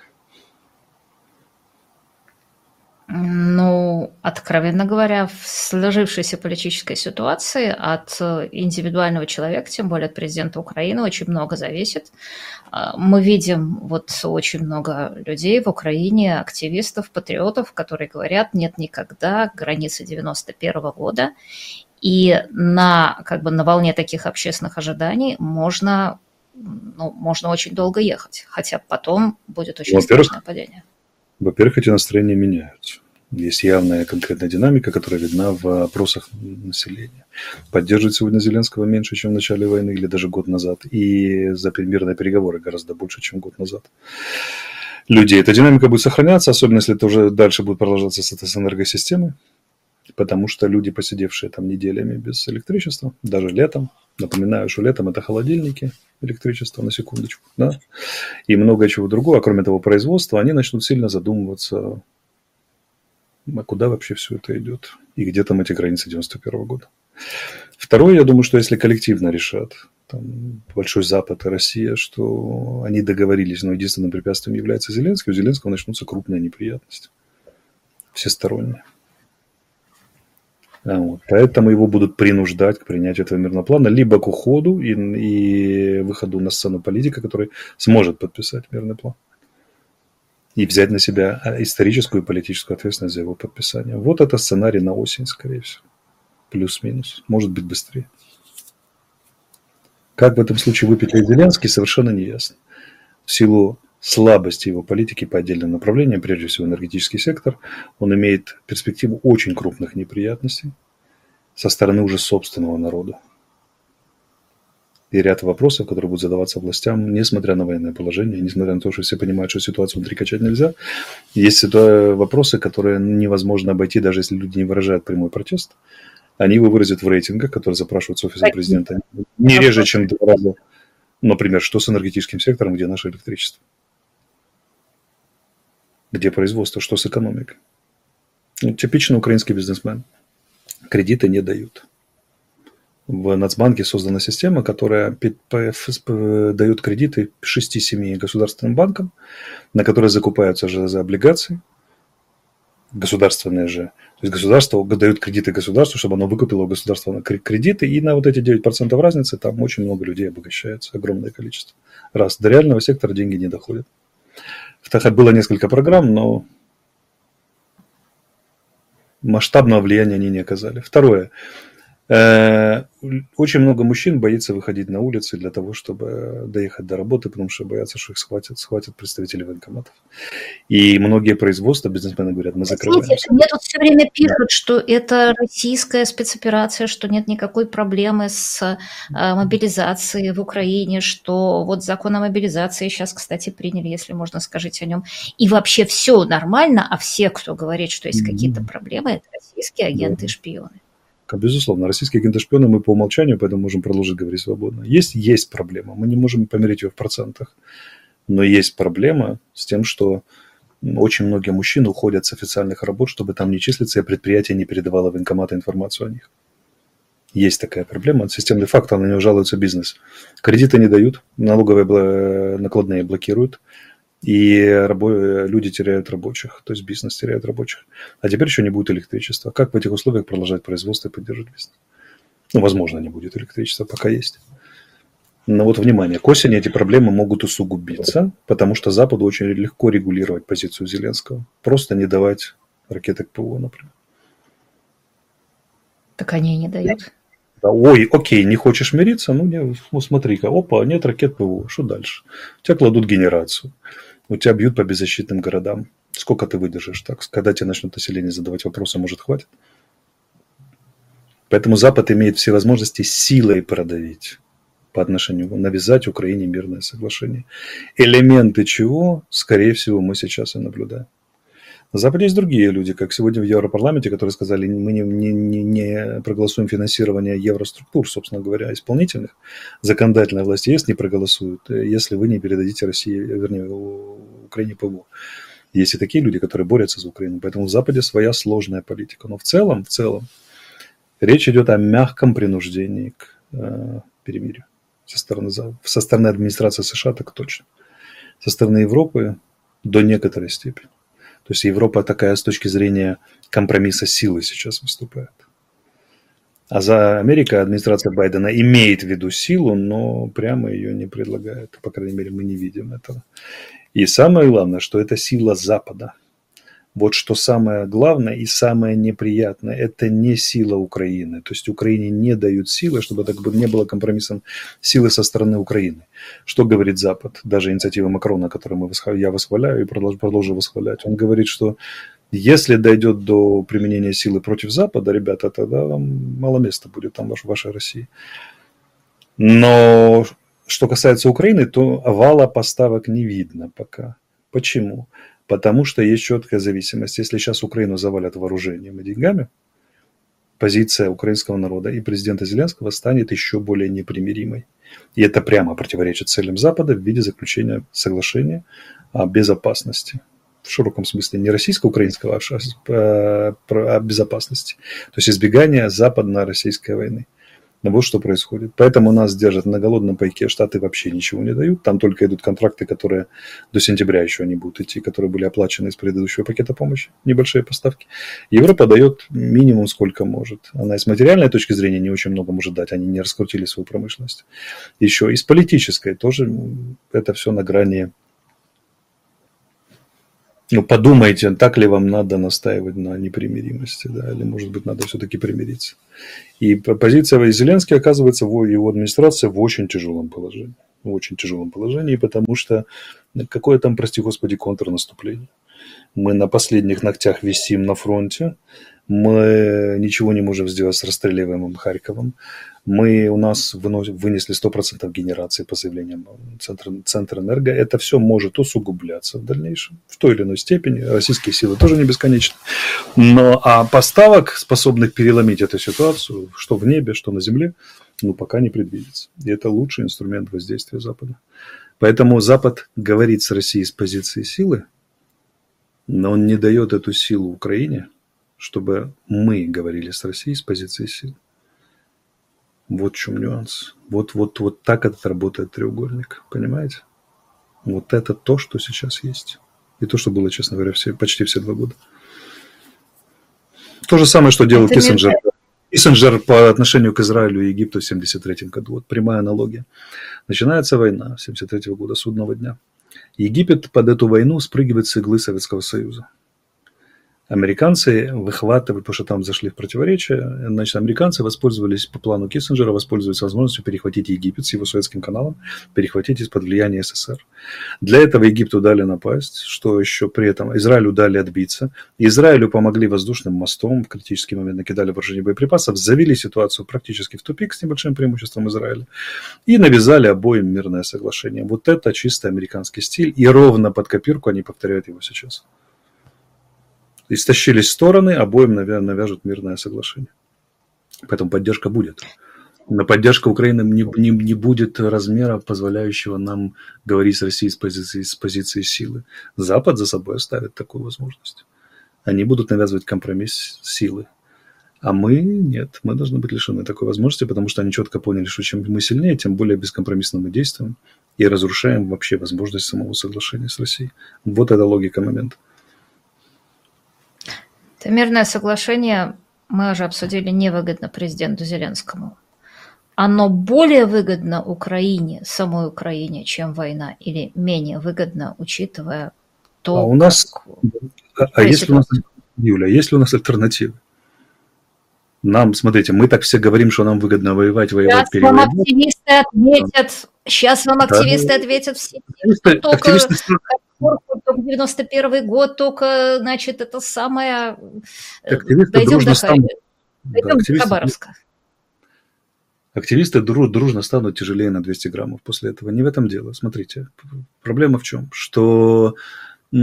Ну, откровенно говоря, в сложившейся политической ситуации от индивидуального человека, тем более от президента Украины, очень много зависит. Мы видим вот очень много людей в Украине, активистов, патриотов, которые говорят, нет никогда границы девяносто первого года. И на, как бы, на волне таких общественных ожиданий можно, ну, можно очень долго ехать, хотя потом будет очень во-первых, страшное падение. Во-первых, эти настроения меняются. Есть явная конкретная динамика, которая видна в опросах населения. Поддерживает сегодня Зеленского меньше, чем в начале войны или даже год назад. И за мирные переговоры гораздо больше, чем год назад. Людей. Эта динамика будет сохраняться, особенно если это уже дальше будет продолжаться с этой энергосистемой. Потому что люди, посидевшие там неделями без электричества, даже летом, напоминаю, что летом это холодильники, электричество, на секундочку, да, и много чего другого, а кроме того производства, они начнут сильно задумываться, а куда вообще все это идет, и где там эти границы девяносто первого года. Второе, я думаю, что если коллективно решат, там, Большой Запад и Россия, что они договорились, но единственным препятствием является Зеленский, у Зеленского начнутся крупные неприятности, всесторонние. Вот. Поэтому его будут принуждать к принятию этого мирного плана, либо к уходу и, и выходу на сцену политика, который сможет подписать мирный план и взять на себя историческую и политическую ответственность за его подписание. Вот это сценарий на осень, скорее всего. Плюс-минус. Может быть, быстрее. Как в этом случае выпетлит Зеленский, совершенно не ясно. В силу слабости его политики по отдельным направлениям, прежде всего энергетический сектор, он имеет перспективу очень крупных неприятностей со стороны уже собственного народа. И ряд вопросов, которые будут задаваться властям, несмотря на военное положение, несмотря на то, что все понимают, что ситуацию внутри качать нельзя, есть вопросы, которые невозможно обойти, даже если люди не выражают прямой протест. Они его выразят в рейтингах, которые запрашивают с офиса президента не реже, чем два раза. Например, что с энергетическим сектором, где наше электричество? Где производство, что с экономикой? Ну, типичный украинский бизнесмен. Кредиты не дают. В Нацбанке создана система, которая дает кредиты шести-семи государственным банкам, на которые закупаются же за облигации, государственные же. То есть государство дает кредиты государству, чтобы оно выкупило у государства кредиты, и на вот эти девять процентов разницы там очень много людей обогащается, огромное количество. Раз, до реального сектора деньги не доходят. В Тахат было несколько программ, но масштабного влияния они не оказали. Второе. Очень много мужчин боится выходить на улицы для того, чтобы доехать до работы, потому что боятся, что их схватят, схватят представители военкоматов. И многие производства, бизнесмены говорят, мы закрываемся. Знаете, мне тут все время пишут, да. что это российская спецоперация, что нет никакой проблемы с э, мобилизацией в Украине, что вот закон о мобилизации сейчас, кстати, приняли, если можно, скажите о нем. И вообще все нормально, а все, кто говорит, что есть mm-hmm. какие-то проблемы, это российские агенты и да. шпионы. Безусловно, российские агенты-шпионы мы по умолчанию, поэтому можем продолжить говорить свободно. Есть, есть проблема. Мы не можем померить ее в процентах. Но есть проблема с тем, что очень многие мужчины уходят с официальных работ, чтобы там не числиться, и предприятие не передавало в военкоматы информацию о них. Есть такая проблема. Системный фактор, на него жалуется бизнес. Кредиты не дают, налоговые накладные блокируют, и рабо- люди теряют рабочих, то есть бизнес теряет рабочих. А теперь еще не будет электричества. Как в этих условиях продолжать производство и поддерживать бизнес? Ну, возможно, не будет электричества, пока есть. Но вот, внимание, к осени эти проблемы могут усугубиться, потому что Западу очень легко регулировать позицию Зеленского. Просто не давать ракеты к ПВО, например. Так они и не дают. Да, ой, окей, не хочешь мириться? Ну, не, ну смотри-ка, опа, нет ракет ПВО, что дальше? У тебя кладут генерацию, у тебя бьют по беззащитным городам. Сколько ты выдержишь так? Когда тебе начнут население задавать вопросы, может, хватит? Поэтому Запад имеет все возможности силой продавить по отношению, навязать Украине мирное соглашение. Элементы чего, скорее всего, мы сейчас и наблюдаем. На Западе есть другие люди, как сегодня в Европарламенте, которые сказали, мы не, не, не, не проголосуем финансирование евроструктур, собственно говоря, исполнительных, законодательной власти, если не проголосуют, если вы не передадите России, вернее, Украине ПВО. Есть и такие люди, которые борются за Украину. Поэтому в Западе своя сложная политика. Но в целом, в целом, речь идет о мягком принуждении к э, перемирию. Со стороны, со стороны администрации США так точно. Со стороны Европы до некоторой степени. То есть Европа такая с точки зрения компромисса силы сейчас выступает. А за Америка, администрация Байдена имеет в виду силу, но прямо ее не предлагает. По крайней мере, мы не видим этого. И самое главное, что это сила Запада. Вот что самое главное и самое неприятное, это не сила Украины. То есть Украине не дают силы, чтобы так не было компромиссом силы со стороны Украины. Что говорит Запад? Даже инициатива Макрона, которую мы, я восхваляю и продолжу, продолжу восхвалять. Он говорит, что если дойдет до применения силы против Запада, ребята, тогда вам мало места будет там в вашей России. Но что касается Украины, то вала поставок не видно пока. Почему? Потому что есть четкая зависимость. Если сейчас Украину завалят вооружением и деньгами, позиция украинского народа и президента Зеленского станет еще более непримиримой. И это прямо противоречит целям Запада в виде заключения соглашения о безопасности. В широком смысле не российско-украинского, а о безопасности. То есть избегание западно-российской войны. Вот что происходит. Поэтому нас держат на голодном пайке. Штаты вообще ничего не дают. Там только идут контракты, которые до сентября еще не будут идти, которые были оплачены из предыдущего пакета помощи. Небольшие поставки. Европа дает минимум сколько может. Она и с материальной точки зрения не очень много может дать. Они не раскрутили свою промышленность. Еще и с политической тоже это все на грани. Ну, подумайте, так ли вам надо настаивать на непримиримости, да, или, может быть, надо все-таки примириться. И позиция Зеленского оказывается в его администрации в очень тяжелом положении. В очень тяжелом положении, потому что какое там, прости господи, контрнаступление. Мы на последних ногтях висим на фронте, мы ничего не можем сделать с расстреливаемым Харьковом. Мы, у нас вынесли сто процентов генерации по заявлениям Центра, Центрэнерго. Это все может усугубляться в дальнейшем, в той или иной степени. Российские силы тоже не бесконечны. Но а поставок, способных переломить эту ситуацию, что в небе, что на земле, ну, пока не предвидится. И это лучший инструмент воздействия Запада. Поэтому Запад говорит с Россией с позиции силы, но он не дает эту силу Украине, чтобы мы говорили с Россией с позиции силы. Вот в чем нюанс. Вот, вот, вот так этот работает треугольник. Понимаете? Вот это то, что сейчас есть. И то, что было, честно говоря, все, почти все два года. То же самое, что делал Киссинджер. Киссинджер по отношению к Израилю и Египту в семьдесят третьем году. Вот прямая аналогия. Начинается война семьдесят третьего года, судного дня. Египет под эту войну спрыгивает с иглы Советского Союза. Американцы выхватывают, потому что там зашли в противоречия, значит, американцы воспользовались по плану Киссинджера, воспользовались возможностью перехватить Египет с его советским каналом, перехватить из-под влияния СССР. Для этого Египту дали напасть, что еще при этом Израилю дали отбиться. Израилю помогли воздушным мостом, в критический момент накидали вооружение боеприпасов, завели ситуацию практически в тупик с небольшим преимуществом Израиля и навязали обоим мирное соглашение. Вот это чисто американский стиль, и ровно под копирку они повторяют его сейчас. Истощились стороны, обоим навяжут мирное соглашение. Поэтому поддержка будет. Но поддержка Украины не, не, не будет размера, позволяющего нам говорить с Россией с позиции, с позиции силы. Запад за собой оставит такую возможность. Они будут навязывать компромисс силы. А мы нет, мы должны быть лишены такой возможности, потому что они четко поняли, что чем мы сильнее, тем более бескомпромиссно мы действуем и разрушаем вообще возможность самого соглашения с Россией. Вот это логика момента. Это мирное соглашение, мы уже обсудили, невыгодно президенту Зеленскому. Оно более выгодно Украине, самой Украине, чем война, или менее выгодно, учитывая то, а у нас, как... А, а если у нас, Юля, есть ли у нас альтернативы? Нам, смотрите, мы так все говорим, что нам выгодно воевать, воевать, Сейчас вам активисты ответят, сейчас вам активисты да. ответят все. Активисты, только активисты... только девяносто первый год, только, значит, это самое... Активисты Дойдем дружно до, станут... Дойдем да, до Хабаровска. Активисты дружно станут тяжелее на двести граммов после этого. Не в этом дело. Смотрите, проблема в чем? Что мы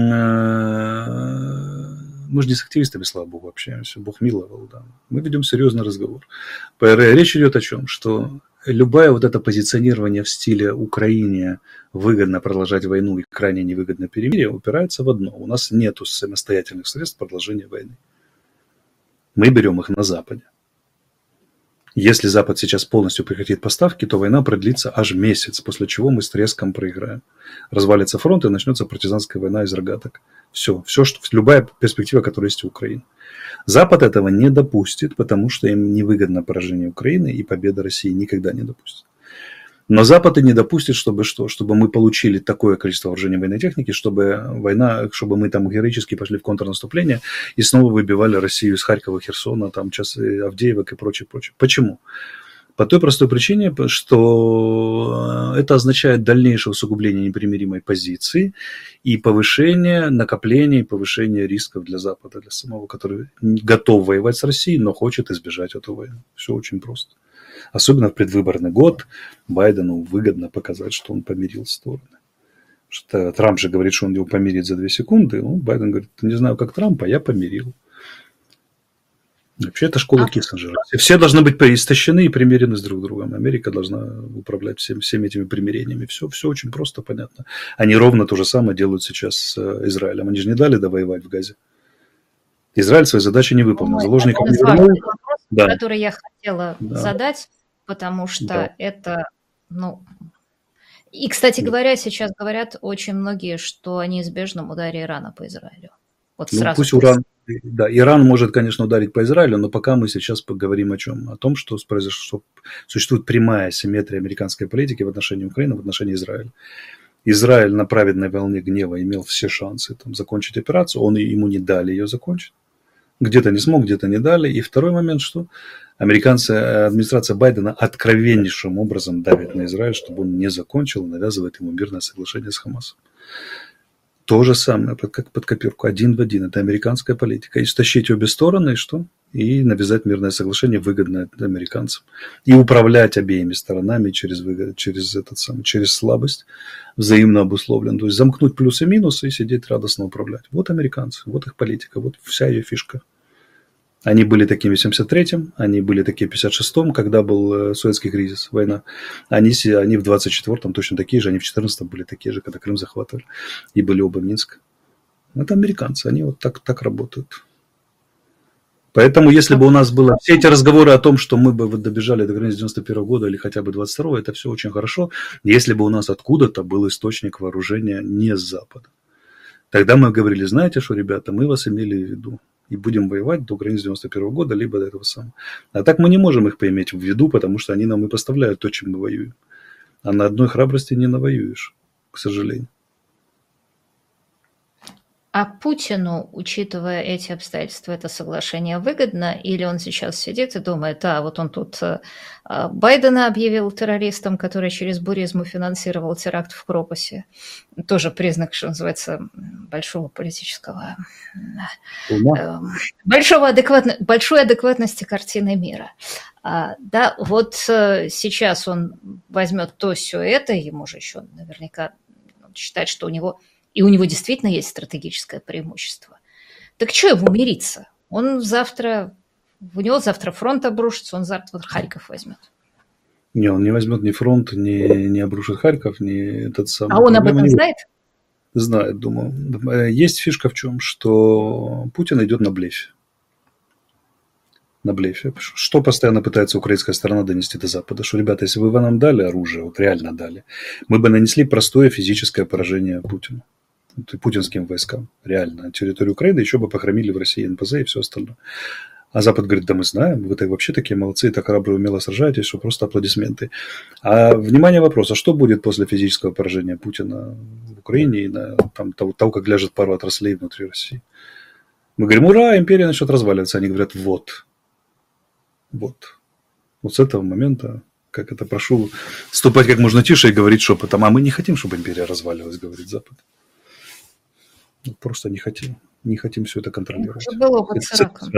же не с активистами, слава богу, общаемся. Бог миловал, да. Мы ведем серьезный разговор. Речь идет о чем? Что любое вот это позиционирование в стиле Украине выгодно продолжать войну и крайне невыгодно перемирие упирается в одно. У нас нет самостоятельных средств продолжения войны. Мы берем их на Западе. Если Запад сейчас полностью прекратит поставки, то война продлится аж месяц, после чего мы с треском проиграем. Развалится фронт и начнется партизанская война из рогаток. Все, все что, любая перспектива, которая есть у Украины. Запад этого не допустит, потому что им невыгодно поражение Украины, и победа России никогда не допустит. Но Запад и не допустит, чтобы что? Чтобы мы получили такое количество вооружений военной техники, чтобы война, чтобы мы там героически пошли в контрнаступление и снова выбивали Россию из Харькова, Херсона, там сейчас Авдеевок и прочее, прочее. Почему? По той простой причине, что это означает дальнейшее усугубление непримиримой позиции и повышение накопления и повышение рисков для Запада, для самого, который готов воевать с Россией, но хочет избежать эту войну. Все очень просто. Особенно в предвыборный год Байдену выгодно показать, что он помирил стороны. Что Трамп же говорит, что он его помирит за две секунды. Ну, Байден говорит, не знаю, как Трамп, а я помирил. Вообще, это школа а... Киссинджера. Все должны быть истощены и примирены с друг другом. Америка должна управлять всем, всеми этими примирениями. Все, все очень просто, понятно. Они ровно то же самое делают сейчас с Израилем. Они же не дали довоевать в Газе. Израиль свои задачи не выполнил. Заложников не вернул. Вопрос, да. который я хотела да. задать, потому что да. это, ну... И, кстати говоря, сейчас говорят очень многие, что о неизбежном ударе Ирана по Израилю. Вот ну, сразу пусть Иран, да, Иран может, конечно, ударить по Израилю, но пока мы сейчас поговорим о чем? О том, что, произошло, что существует прямая асимметрия американской политики в отношении Украины, в отношении Израиля. Израиль на праведной волне гнева имел все шансы там, закончить операцию, он, ему не дали ее закончить. Где-то не смог, где-то не дали. И второй момент, что американцы, администрация Байдена откровеннейшим образом давит на Израиль, чтобы он не закончил, навязывает ему мирное соглашение с Хамасом. То же самое, как под копирку, один в один. Это американская политика. Истощить обе стороны, и что? И навязать мирное соглашение, выгодное американцам. И управлять обеими сторонами через, через, этот самый, через слабость, взаимно обусловлен. То есть замкнуть плюсы и минусы и сидеть радостно управлять. Вот американцы, вот их политика, вот вся ее фишка. Они были такими в семьдесят третьем, они были такие в пятьдесят шестом, когда был советский кризис, война. Они, они в двадцать четвёртом точно такие же, они в четырнадцатом были такие же, когда Крым захватывали. И были оба в Минске. Это американцы, они вот так, так работают. Поэтому, если бы у нас было все эти разговоры о том, что мы бы добежали до границы девяносто первого года или хотя бы двадцать второго, это все очень хорошо, если бы у нас откуда-то был источник вооружения не с Запада. Тогда мы говорили, знаете что, ребята, мы вас имели в виду. И будем воевать до границ девяносто первого года, либо до этого самого. А так мы не можем их поиметь в виду, потому что они нам и поставляют то, чем мы воюем. А на одной храбрости не навоюешь, к сожалению. А Путину, учитывая эти обстоятельства, это соглашение выгодно? Или он сейчас сидит и думает, а вот он тут Байдена объявил террористом, который через буризму финансировал теракт в Кропосе. Тоже признак, что называется, большого политического... Ума. Большого адекватно, большой адекватности картины мира. А, да, вот сейчас он возьмет то, все это, ему же еще наверняка считать, что у него... И у него действительно есть стратегическое преимущество. Так что ему мириться? Он завтра У него завтра фронт обрушится, он завтра Харьков возьмет. Не, он не возьмет ни фронт, ни, не обрушит Харьков, ни этот самый... А он об этом знает? Знает, думаю. Есть фишка в чем, что Путин идет на блефе. На блефе. Что постоянно пытается украинская сторона донести до Запада? Что, ребята, если бы вы нам дали оружие, вот реально дали, мы бы нанесли простое физическое поражение Путину. Вот, путинским войскам. Реально. На территории Украины еще бы похоронили в России эн пэ зэ и все остальное. А Запад говорит, да мы знаем, вы так вообще такие молодцы, так храбро и умело сражаетесь, что просто аплодисменты. А, внимание, вопрос, а что будет после физического поражения Путина в Украине и на, там, того, того, как ляжет пару отраслей внутри России? Мы говорим, ура, империя начнет разваливаться. Они говорят, вот. Вот. Вот с этого момента, как это, прошу ступать как можно тише и говорить шепотом. А мы не хотим, чтобы империя разваливалась, говорит Запад. Просто не хотим. Не хотим все это контролировать. Это был опыт с Ираком.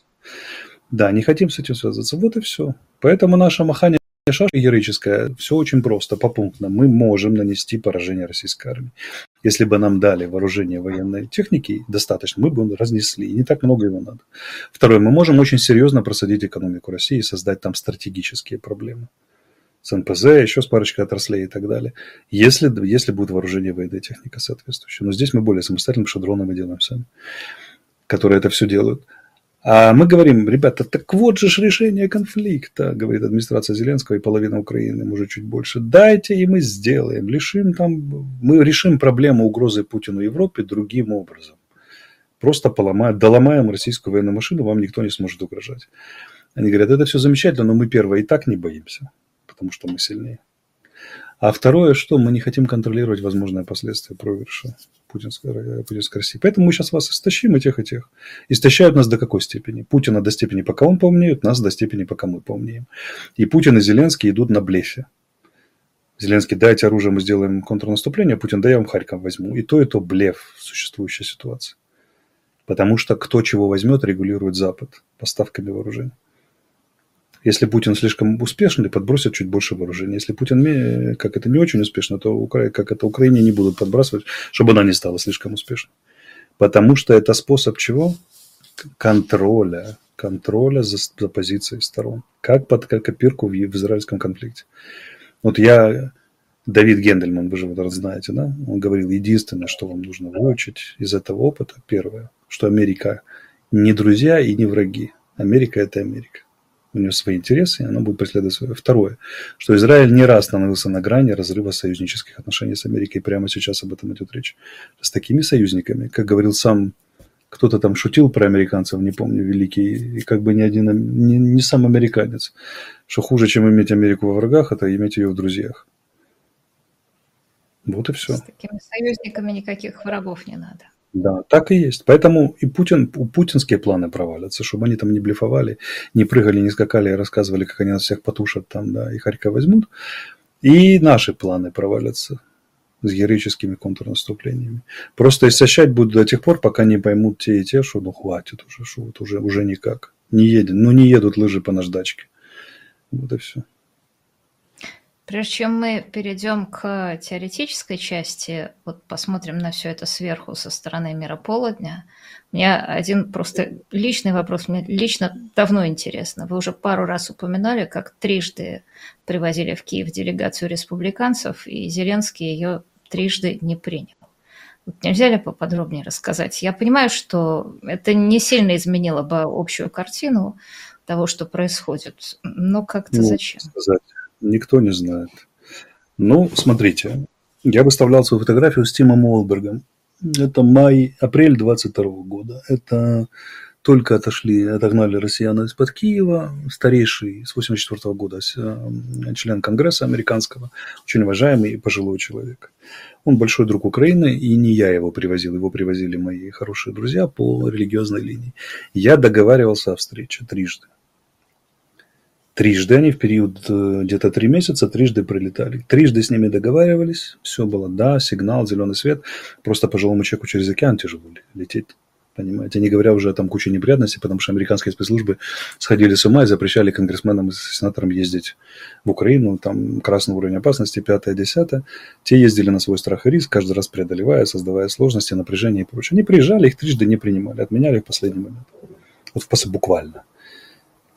Да, не хотим с этим связываться. Вот и все. Поэтому наше махание шашкой героическое, все очень просто, попунктно. Мы можем нанести поражение российской армии. Если бы нам дали вооружение военной техники достаточно, мы бы его разнесли. И не так много его надо. Второе, мы можем очень серьезно просадить экономику России и создать там стратегические проблемы. С эн пэ зэ, еще с парочкой отраслей и так далее. Если, если будет вооружение военной техники соответствующее. Но здесь мы более самостоятельны, потому что дроны мы делаем сами, которые это все делают. А мы говорим, ребята, так вот же ж решение конфликта, говорит администрация Зеленского и половина Украины, может чуть больше. Дайте, и мы сделаем. Лишим там, мы решим проблему угрозы Путину и Европе другим образом. Просто поломаем, доломаем российскую военную машину, вам никто не сможет угрожать. Они говорят, это все замечательно, но мы первое и так не боимся, потому что мы сильнее. А второе, что мы не хотим контролировать возможные последствия проигрыша путинской, путинской России. Поэтому мы сейчас вас истощим и тех, и тех. Истощают нас до какой степени? Путина до степени, пока он поумнеет, нас до степени, пока мы поумнеем. И Путин и Зеленский идут на блефе. Зеленский, дайте оружие, мы сделаем контрнаступление. Путин, да я вам Харьков возьму. И то, и то блеф в существующей ситуации. Потому что кто чего возьмет, регулирует Запад поставками вооружений. Если Путин слишком успешный, подбросят чуть больше вооружения. Если Путин как это не очень успешно, то как это Украине не будут подбрасывать, чтобы она не стала слишком успешной. Потому что это способ чего? Контроля. Контроля за, за позицией сторон. Как под копирку в, в израильском конфликте. Вот я, Давид Гендельман, вы же вот знаете, да? Он говорил, единственное, что вам нужно выучить из этого опыта, первое, что Америка не друзья и не враги. Америка – это Америка. У нее свои интересы, и она будет преследовать свои. Второе, что Израиль не раз становился на грани разрыва союзнических отношений с Америкой. Прямо сейчас об этом идет речь. С такими союзниками, как говорил сам, кто-то там шутил про американцев, не помню, великий, и как бы ни один, не, не сам американец, что хуже, чем иметь Америку во врагах, это иметь ее в друзьях. Вот и все. С такими союзниками никаких врагов не надо. Да, так и есть. Поэтому и Путин, путинские планы провалятся, чтобы они там не блефовали, не прыгали, не скакали и рассказывали, как они нас всех потушат там, да, и Харьков возьмут. И наши планы провалятся с героическими контрнаступлениями. Просто истощать будут до тех пор, пока не поймут те и те, что ну хватит уже, что вот уже, уже никак. Не едет, ну не едут лыжи по наждачке. Вот и все. Прежде чем мы перейдем к теоретической части, вот посмотрим на все это сверху со стороны мирополудня, у меня один просто личный вопрос, мне лично давно интересно. Вы уже пару раз упоминали, как трижды привозили в Киев делегацию республиканцев, и Зеленский ее трижды не принял. Вот нельзя ли поподробнее рассказать? Я понимаю, что это не сильно изменило бы общую картину того, что происходит, но как-то ну, зачем? Сказать. Никто не знает. Ну, смотрите, я выставлял свою фотографию с Тимом Уолбергом. Это май, апрель двадцать второго года. Это только отошли, отогнали россиян из-под Киева. Старейший с восемьдесят четвёртого года член Конгресса американского, очень уважаемый и пожилой человек. Он большой друг Украины, и не я его привозил, его привозили мои хорошие друзья по религиозной линии. Я договаривался о встрече трижды. Трижды они в период где-то три месяца трижды прилетали. Трижды с ними договаривались. Все было, да, сигнал, зеленый свет. Просто пожилому человеку через океан тяжело лететь. Понимаете? Не говоря уже о там куче неприятностей, потому что американские спецслужбы сходили с ума и запрещали конгрессменам и сенаторам ездить в Украину. Там красный уровень опасности, пятое, десятое. Те ездили на свой страх и риск, каждый раз преодолевая, создавая сложности, напряжение и прочее. Они приезжали, их трижды не принимали, отменяли в последний момент. Вот буквально.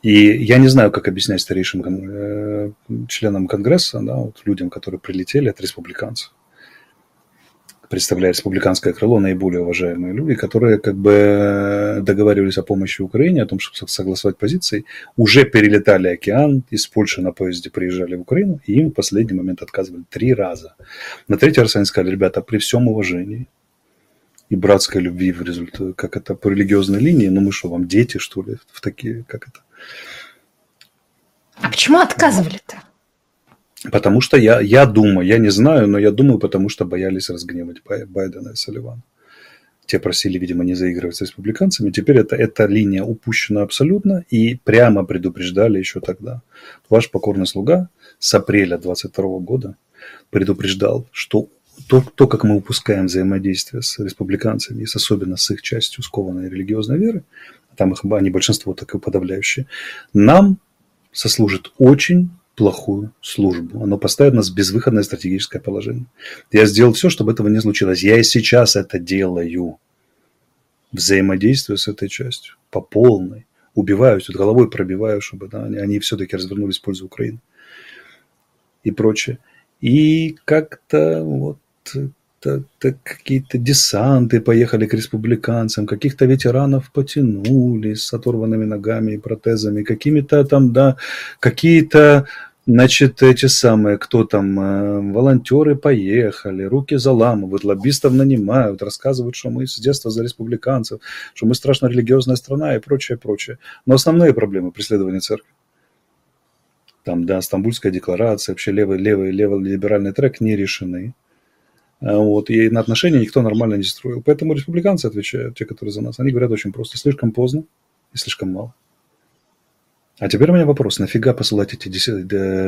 И я не знаю, как объяснять старейшим э, членам Конгресса, да, вот людям, которые прилетели от республиканцев, представляя республиканское крыло, наиболее уважаемые люди, которые как бы договаривались о помощи Украине, о том, чтобы согласовать позиции, уже перелетали океан, из Польши на поезде приезжали в Украину, и им в последний момент отказывали три раза. На третий раз они сказали: ребята, при всем уважении и братской любви в результате, как это, по религиозной линии, ну мы что, вам дети, что ли, в такие, как это? А почему отказывали-то? Потому что я, я думаю, я не знаю, но я думаю, потому что боялись разгневать Байдена и Салливана. Те просили, видимо, не заигрывать с республиканцами. Теперь это, эта линия упущена абсолютно, и прямо предупреждали еще тогда. Ваш покорный слуга с апреля двадцать второго года предупреждал, что то, то, как мы упускаем взаимодействие с республиканцами, и особенно с их частью скованной религиозной веры, там их, они большинство такое подавляющее, нам сослужит очень плохую службу. Оно поставит нас в безвыходное стратегическое положение. Я сделал все, чтобы этого не случилось. Я и сейчас это делаю. Взаимодействую с этой частью по полной. Убиваюсь, вот головой пробиваю, чтобы да, они все-таки развернулись в пользу Украины. И прочее. И как-то вот какие-то десанты поехали к республиканцам, каких-то ветеранов потянули с оторванными ногами и протезами, какими-то там, да, какие-то, значит, эти самые, кто там, волонтеры поехали, руки заламывают, лоббистов нанимают, рассказывают, что мы с детства за республиканцев, что мы страшно религиозная страна и прочее, прочее. Но основные проблемы преследования церкви. Там, да, Стамбульская декларация, вообще левый, левый, левый либеральный трек не решены. Вот, и на отношения никто нормально не строил. Поэтому республиканцы отвечают, те, которые за нас, они говорят очень просто: слишком поздно и слишком мало. А теперь у меня вопрос: нафига посылать эти десять,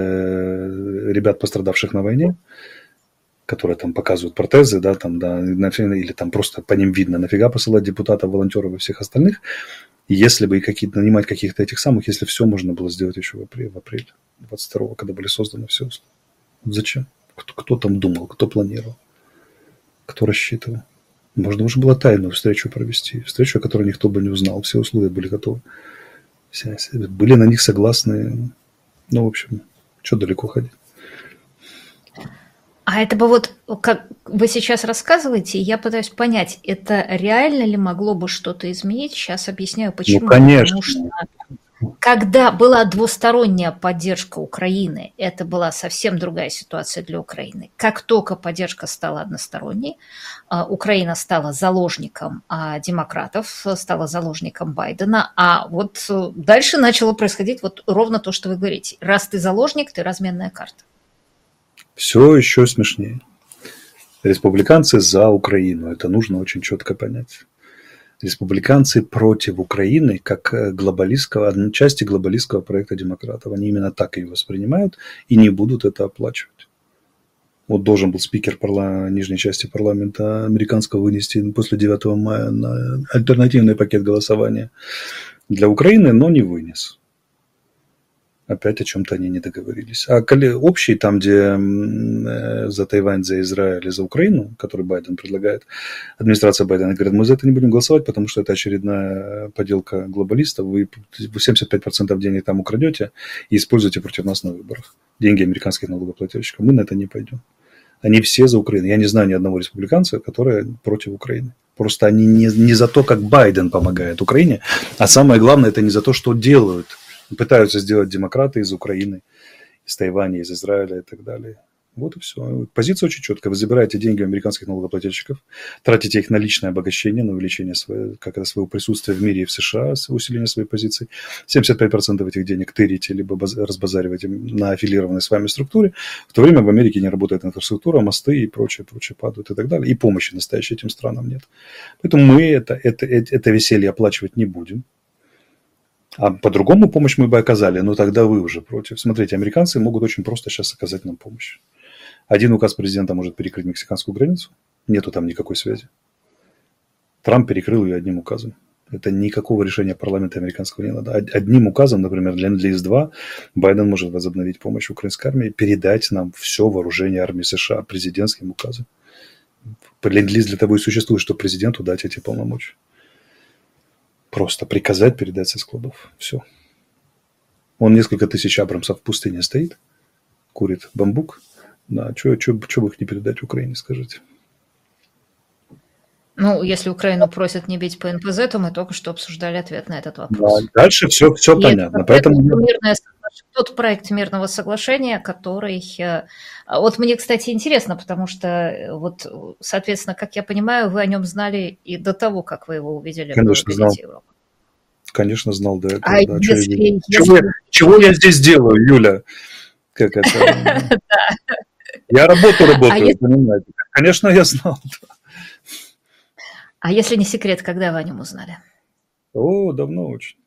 э, ребят, пострадавших на войне, которые там показывают протезы, да, там, да, или там просто по ним видно, нафига посылать депутатов, волонтеров и всех остальных, если бы и какие-то, нанимать каких-то этих самых, если все можно было сделать еще в апреле, в апреле двадцать второго, когда были созданы все условия. Зачем? Кто, кто там думал, кто планировал? Кто рассчитывал? Можно уже было тайную встречу провести. Встречу, о которой никто бы не узнал. Все условия были готовы. Все, все были на них согласны. Ну, в общем, что далеко ходить. А это бы вот, как вы сейчас рассказываете, я пытаюсь понять, это реально ли могло бы что-то изменить? Сейчас объясняю, почему. Ну, конечно. Потому что когда была двусторонняя поддержка Украины, это была совсем другая ситуация для Украины. Как только поддержка стала односторонней, Украина стала заложником демократов, стала заложником Байдена, а вот дальше начало происходить вот ровно то, что вы говорите. Раз ты заложник, ты разменная карта. Все еще смешнее. Республиканцы за Украину. Это нужно очень четко понять. Республиканцы против Украины как глобалистского, одной части глобалистского проекта демократов. Они именно так ее воспринимают и не будут это оплачивать. Вот должен был спикер парла... нижней части парламента американского вынести после девятого мая на альтернативный пакет голосования для Украины, но не вынес. Опять о чем-то они не договорились. А общий, там, где за Тайвань, за Израиль и за Украину, который Байден предлагает, администрация Байдена говорит: мы за это не будем голосовать, потому что это очередная поделка глобалистов. Вы семьдесят пять процентов денег там украдете и используете против нас на выборах. Деньги американских налогоплательщиков. Мы на это не пойдем. Они все за Украину. Я не знаю ни одного республиканца, который против Украины. Просто они не, не за то, как Байден помогает Украине, а самое главное, это не за то, что делают. Пытаются сделать демократы из Украины, из Тайваня, из Израиля и так далее. Вот и все. Позиция очень четкая. Вы забираете деньги у американских налогоплательщиков, тратите их на личное обогащение, на увеличение своего, как это, своего присутствия в мире и в США, усиление своей позиции. семьдесят пять процентов этих денег тырите, либо разбазариваете на аффилированной с вами структуре. В то время в Америке не работает инфраструктура, мосты и прочее, прочее падают и так далее. И помощи настоящей этим странам нет. Поэтому мы это, это, это веселье оплачивать не будем. А по-другому помощь мы бы оказали, но тогда вы уже против. Смотрите, американцы могут очень просто сейчас оказать нам помощь. Один указ президента может перекрыть мексиканскую границу. Нету там никакой связи. Трамп перекрыл ее одним указом. Это никакого решения парламента американского не надо. Одним указом, например, для Ленд-Лиз два, Байден может возобновить помощь украинской армии, передать нам все вооружение армии США президентским указом. Ленд-Лиз для того и существует, чтобы президенту дать эти полномочия. Просто приказать передать со складов. Все. Он несколько тысяч абрамсов в пустыне стоит, курит бамбук. Да, что бы их не передать Украине, скажите? Ну, если Украину просят не бить по эн пэ зэ, то мы только что обсуждали ответ на этот вопрос. Да, дальше все, все понятно. Это, Поэтому... это мирное, тот проект мирного соглашения, который... Вот мне, кстати, интересно, потому что, вот, соответственно, как я понимаю, вы о нем знали и до того, как вы его увидели. Конечно, знал. Конечно, знал до этого. А да. если, чего, если... Чего, я, чего я здесь делаю, Юля? Как это? Я работу работаю, понимаете? Конечно, я знал. А если не секрет, когда вы о нем узнали? О, давно очень.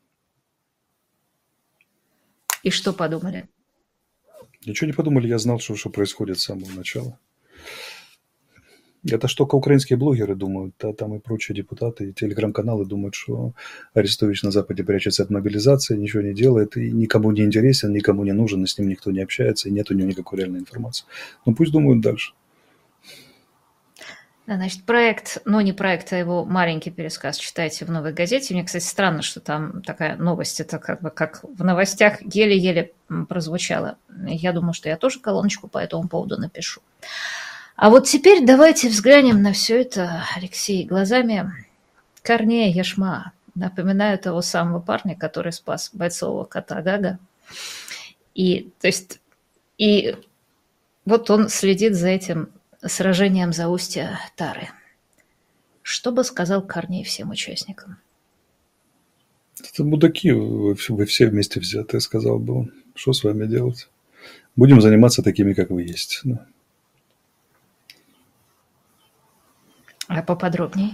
И что подумали? Ничего не подумали, я знал, что, что происходит с самого начала. Это ж только украинские блогеры думают, а там и прочие депутаты, и телеграм-каналы думают, что Арестович на Западе прячется от мобилизации, ничего не делает, и никому не интересен, никому не нужен, и с ним никто не общается, и нет у него никакой реальной информации. Ну пусть думают дальше. Значит, проект, ну не проект, а его маленький пересказ читайте в «Новой газете». Мне, кстати, странно, что там такая новость, это как бы как в новостях еле-еле прозвучала. Я думаю, что я тоже колоночку по этому поводу напишу. А вот теперь давайте взглянем на все это, Алексей, глазами Корнея Яшмаа. Напоминаю того самого парня, который спас бойцового кота Гага. И, то есть, и вот он следит за этим сражением за устье Тары. Что бы сказал Корней всем участникам? Это мудаки, вы, вы все вместе взятые, сказал бы он. Что с вами делать? Будем заниматься такими, как вы есть. Да. А поподробнее?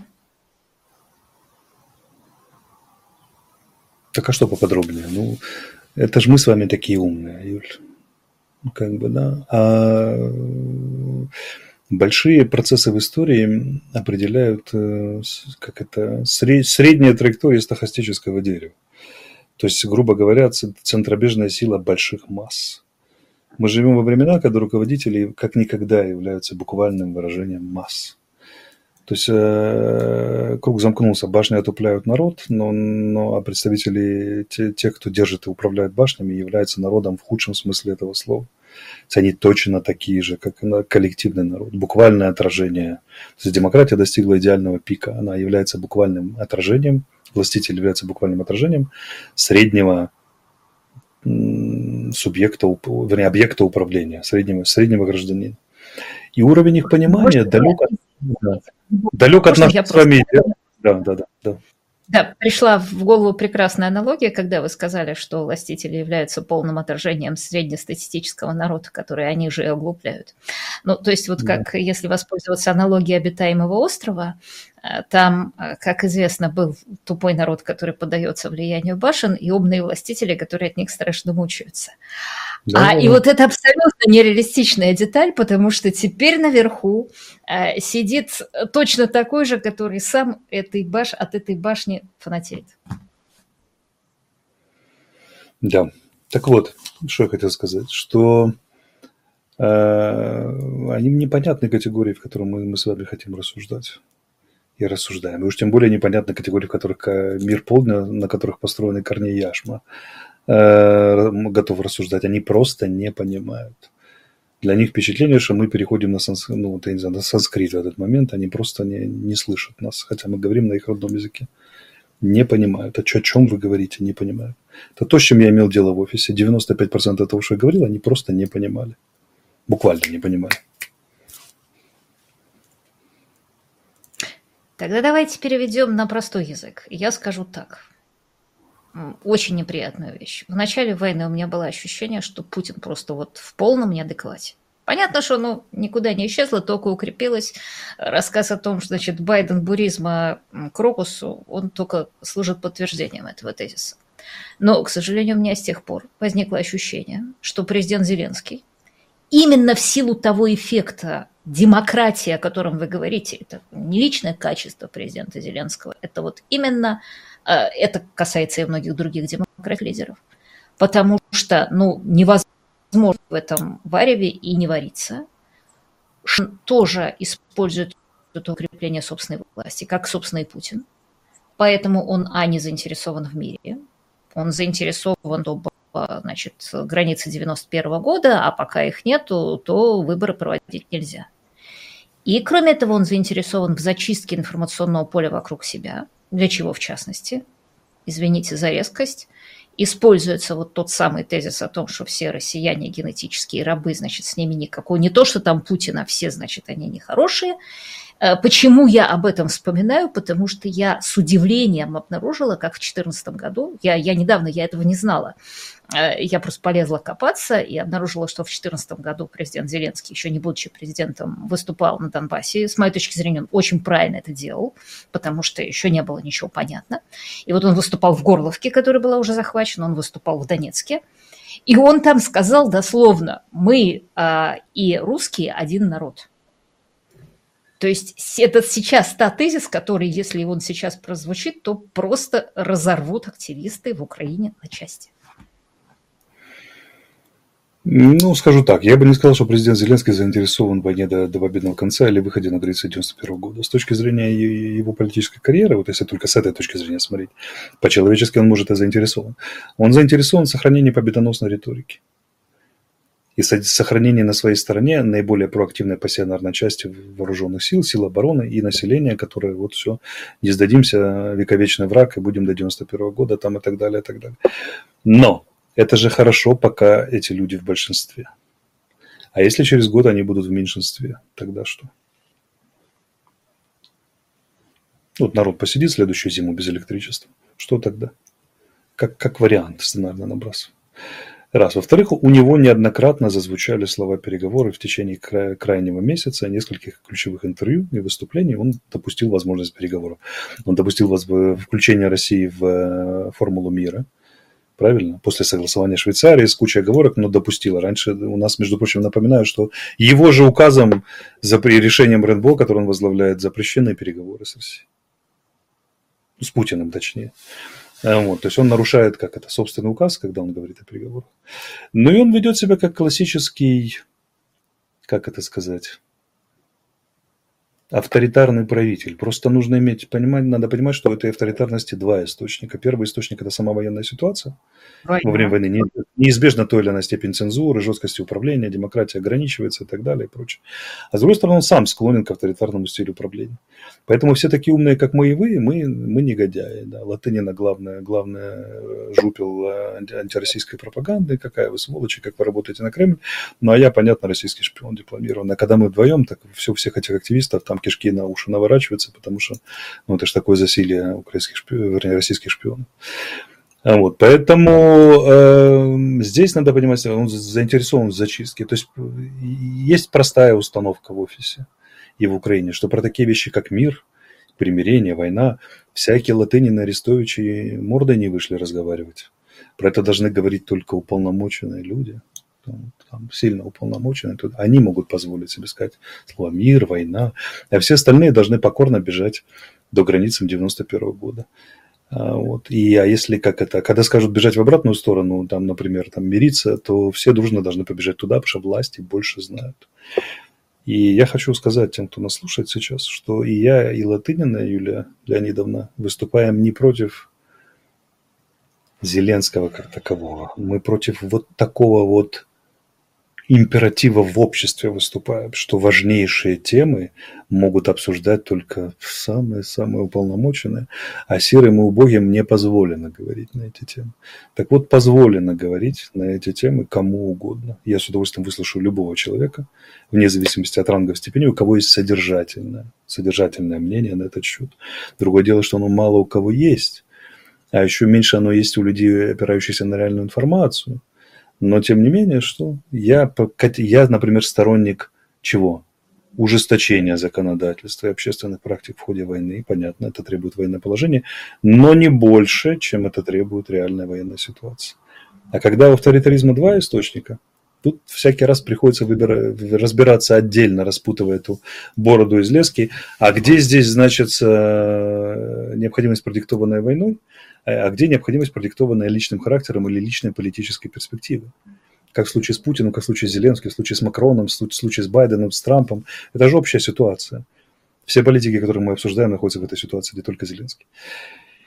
Так а что поподробнее? Ну, это же мы с вами такие умные, Юль. Как бы, да. А большие процессы в истории определяют, как это, средняя траектория стохастического дерева. То есть, грубо говоря, центробежная сила больших масс. Мы живем во времена, когда руководители как никогда являются буквальным выражением масс. То есть э, круг замкнулся, башни отупляют народ, но, но а представители, те, те, кто держит и управляет башнями, являются народом в худшем смысле этого слова. Они точно такие же, как и коллективный народ. Буквальное отражение. То есть демократия достигла идеального пика. Она является буквальным отражением, властитель является буквальным отражением среднего субъекта, вернее, объекта управления, среднего, среднего гражданина. И уровень их понимания далек от, да, далек от нашей с вами. Да, да, да, да. Да, пришла в голову прекрасная аналогия, когда вы сказали, что властители являются полным отражением среднестатистического народа, который они же и оглупляют. Ну, то есть вот как, да. Если воспользоваться аналогией обитаемого острова, там, как известно, был тупой народ, который поддается влиянию башен, и умные властители, которые от них страшно мучаются. Да, а, да. И вот это абсолютно нереалистичная деталь, потому что теперь наверху э, сидит точно такой же, который сам этой баш... от этой башни фанатеет. Да, так вот, что я хотел сказать, что э, они непонятны категории, в которых мы, мы с вами хотим рассуждать. И рассуждаем. И уж тем более непонятны категории, в которых мир полдня, на которых построены Корней Яшма, готов рассуждать, они просто не понимают. Для них впечатление, что мы переходим на, санс... ну, я не знаю, на санскрит в этот момент, они просто не, не слышат нас, хотя мы говорим на их родном языке. Не понимают. О чем вы говорите, не понимают. Это то, с чем я имел дело в офисе. девяносто пять процентов того, что я говорил, они просто не понимали. Буквально не понимали. Тогда давайте переведем на простой язык. Я скажу так. Очень неприятную вещь. В начале войны у меня было ощущение, что Путин просто вот в полном неадеквате. Понятно, что оно никуда не исчезло, только укрепилось. Рассказ о том, что, значит, Байден буризма крокусу, он только служит подтверждением этого тезиса. Но, к сожалению, у меня с тех пор возникло ощущение, что президент Зеленский именно в силу того эффекта демократии, о котором вы говорите, это не личное качество президента Зеленского, это вот именно... Это касается и многих других демократ-лидеров. Потому что, ну, невозможно в этом вареве и не вариться. Он тоже использует это укрепление собственной власти, как, собственно, и Путин. Поэтому он, а, не заинтересован в мире. Он заинтересован, чтобы значит, границы девяносто первого года, а пока их нету, то выборы проводить нельзя. И, кроме этого, он заинтересован в зачистке информационного поля вокруг себя. Для чего, в частности? Извините за резкость. Используется вот тот самый тезис о том, что все россияне генетические рабы, значит, с ними никакого... Не то, что там Путин, а все, значит, они нехорошие. Почему я об этом вспоминаю? Потому что я с удивлением обнаружила, как в две тысячи четырнадцатом году, я, я недавно, я этого не знала, я просто полезла копаться и обнаружила, что в две тысячи четырнадцатом году президент Зеленский, еще не будучи президентом, выступал на Донбассе. С моей точки зрения, он очень правильно это делал, потому что еще не было ничего понятно. И вот он выступал в Горловке, которая была уже захвачена, он выступал в Донецке. И он там сказал дословно: мы а, и русские один народ. То есть это сейчас та тезис, который, если он сейчас прозвучит, то просто разорвут активисты в Украине на части. Ну, скажу так, я бы не сказал, что президент Зеленский заинтересован в войне до, до победного конца или выходе на границы девяносто первого года. С точки зрения его политической карьеры, вот если только с этой точки зрения смотреть, по-человечески он, может, и заинтересован. Он заинтересован в сохранении победоносной риторики и сохранении на своей стороне наиболее проактивной пассионарной части вооруженных сил, сил обороны и населения, которые вот все, не сдадимся, вековечный враг и будем до девяносто первого года там и так далее, и так далее. Но это же хорошо, пока эти люди в большинстве. А если через год они будут в меньшинстве, тогда что? Вот народ посидит следующую зиму без электричества. Что тогда? Как, как вариант сценарно набрасываю. Раз. Во-вторых, у него неоднократно зазвучали слова переговоры в течение кра- крайнего месяца, нескольких ключевых интервью и выступлений. Он допустил возможность переговоров. Он допустил воз... включение России в формулу мира. Правильно? После согласования Швейцарии с кучей оговорок, но допустила. Раньше у нас, между прочим, напоминаю, что его же указом, за решением РНБО, который он возглавляет, запрещены переговоры с Россией. С Путиным, точнее. Вот, то есть он нарушает, как это, собственный указ, когда он говорит о переговорах. Ну и он ведет себя как классический, как это сказать, авторитарный правитель. Просто нужно иметь, понимать, надо понимать, что у этой авторитарности два источника. Первый источник – это сама военная ситуация. Война. Во время войны неизбежно той или иной степень цензуры, жесткости управления, демократия ограничивается и так далее и прочее. А с другой стороны, он сам склонен к авторитарному стилю управления. Поэтому все такие умные, как мы и вы, мы, мы негодяи. Да. Латынина главная, главная жупел антироссийской пропаганды. Какая вы сволочи, как вы работаете на Кремль. Ну, а я, понятно, российский шпион дипломированный. А когда мы вдвоем, так все, всех этих активистов, там кишки на уши наворачиваются, потому что ну, это же такое засилие украинских шпионов, вернее, российских шпионов. Вот, поэтому э, здесь надо понимать, он заинтересован в зачистке. То есть есть простая установка в офисе и в Украине, что про такие вещи, как мир, примирение, война, всякие Латынины, Арестовичи мордой не вышли разговаривать. Про это должны говорить только уполномоченные люди. Там, сильно уполномоченные, тут они могут позволить себе сказать слова мир, война, а все остальные должны покорно бежать до границ девяносто первого года. А, вот. И а если как это, когда скажут бежать в обратную сторону, там, например, там мириться, то все дружно должны побежать туда, потому что власти больше знают. И я хочу сказать тем, кто нас слушает сейчас, что и я, и Латынина Юлия Леонидовна выступаем не против Зеленского как такового, мы против вот такого вот императива в обществе выступаем, что важнейшие темы могут обсуждать только самые-самые уполномоченные, а серым и убогим не позволено говорить на эти темы. Так вот, позволено говорить на эти темы кому угодно. Я с удовольствием выслушаю любого человека, вне зависимости от ранга и степени, у кого есть содержательное, содержательное мнение на этот счет. Другое дело, что оно мало у кого есть, а еще меньше оно есть у людей, опирающихся на реальную информацию. Но, тем не менее, что я, я, например, сторонник чего? Ужесточения законодательства и общественных практик в ходе войны. Понятно, это требует военное положение, но не больше, чем это требует реальная военная ситуация. А когда у авторитаризма два источника, тут всякий раз приходится выбирать, разбираться отдельно, распутывая эту бороду из лески. А где здесь, значит, необходимость, продиктованная войной, а где необходимость, продиктованная личным характером или личной политической перспективой. Как в случае с Путиным, как в случае с Зеленским, в случае с Макроном, в случае с Байденом, с Трампом. Это же общая ситуация. Все политики, которые мы обсуждаем, находятся в этой ситуации, где только Зеленский.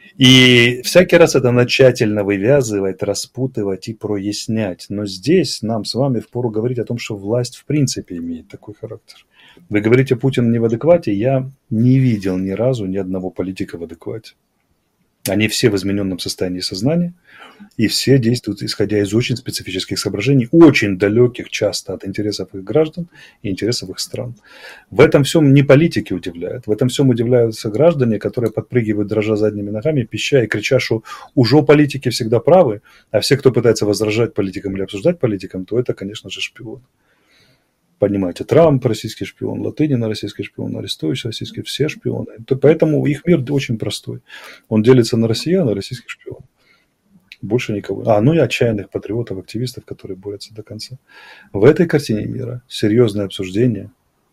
И всякий раз это тщательно вывязывать, распутывать и прояснять. Но здесь нам с вами впору говорить о том, что власть в принципе имеет такой характер. Вы говорите, Путин не в адеквате. Я не видел ни разу ни одного политика в адеквате. Они все в измененном состоянии сознания, и все действуют, исходя из очень специфических соображений, очень далеких часто от интересов их граждан и интересов их стран. В этом всем не политики удивляют, в этом всем удивляются граждане, которые подпрыгивают, дрожа задними ногами, пища и крича, что уже политики всегда правы, а все, кто пытается возражать политикам или обсуждать политикам, то это, конечно же, шпион. Понимаете, Трамп российский шпион, Латынина российский шпион, Арестович российский, все шпионы. Поэтому их мир очень простой. Он делится на россиян и российских шпионов. Больше никого. А, ну и отчаянных патриотов, активистов, которые борются до конца. В этой картине мира серьезное обсуждение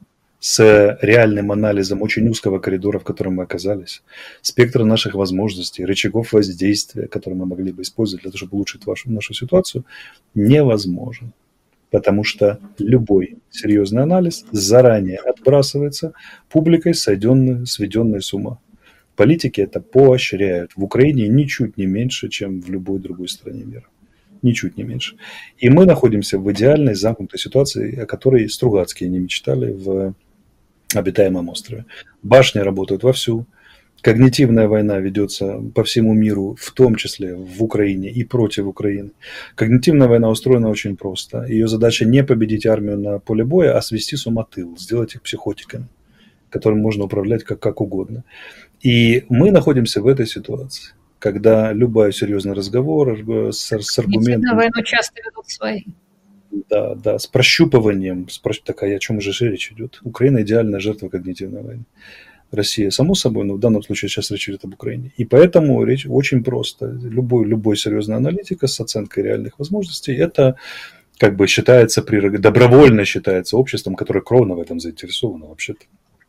с реальным анализом очень узкого коридора, в котором мы оказались, спектра наших возможностей, рычагов воздействия, которые мы могли бы использовать для того, чтобы улучшить вашу, нашу ситуацию, невозможен. Потому что любой серьезный анализ заранее отбрасывается публикой, сведенной, сведенной с ума. Политики это поощряют. В Украине ничуть не меньше, чем в любой другой стране мира. Ничуть не меньше. И мы находимся в идеальной замкнутой ситуации, о которой Стругацкие не мечтали в обитаемом острове. Башни работают вовсю. Когнитивная война ведется по всему миру, в том числе в Украине и против Украины. Когнитивная война устроена очень просто. Ее задача не победить армию на поле боя, а свести с ума тыл, сделать их психотиками, которым можно управлять как, как угодно. И мы находимся в этой ситуации, когда любой серьезный разговор с, с аргументом... Войну часто ведут свои. Да, да, с прощупыванием. С прощ... Так, а о чем же речь идет? Украина идеальная жертва когнитивной войны. Россия, само собой, но в данном случае сейчас речь идет об Украине. И поэтому речь очень просто. Любой, любой серьезный аналитик с оценкой реальных возможностей, это как бы считается, добровольно считается обществом, которое кровно в этом заинтересовано вообще-то.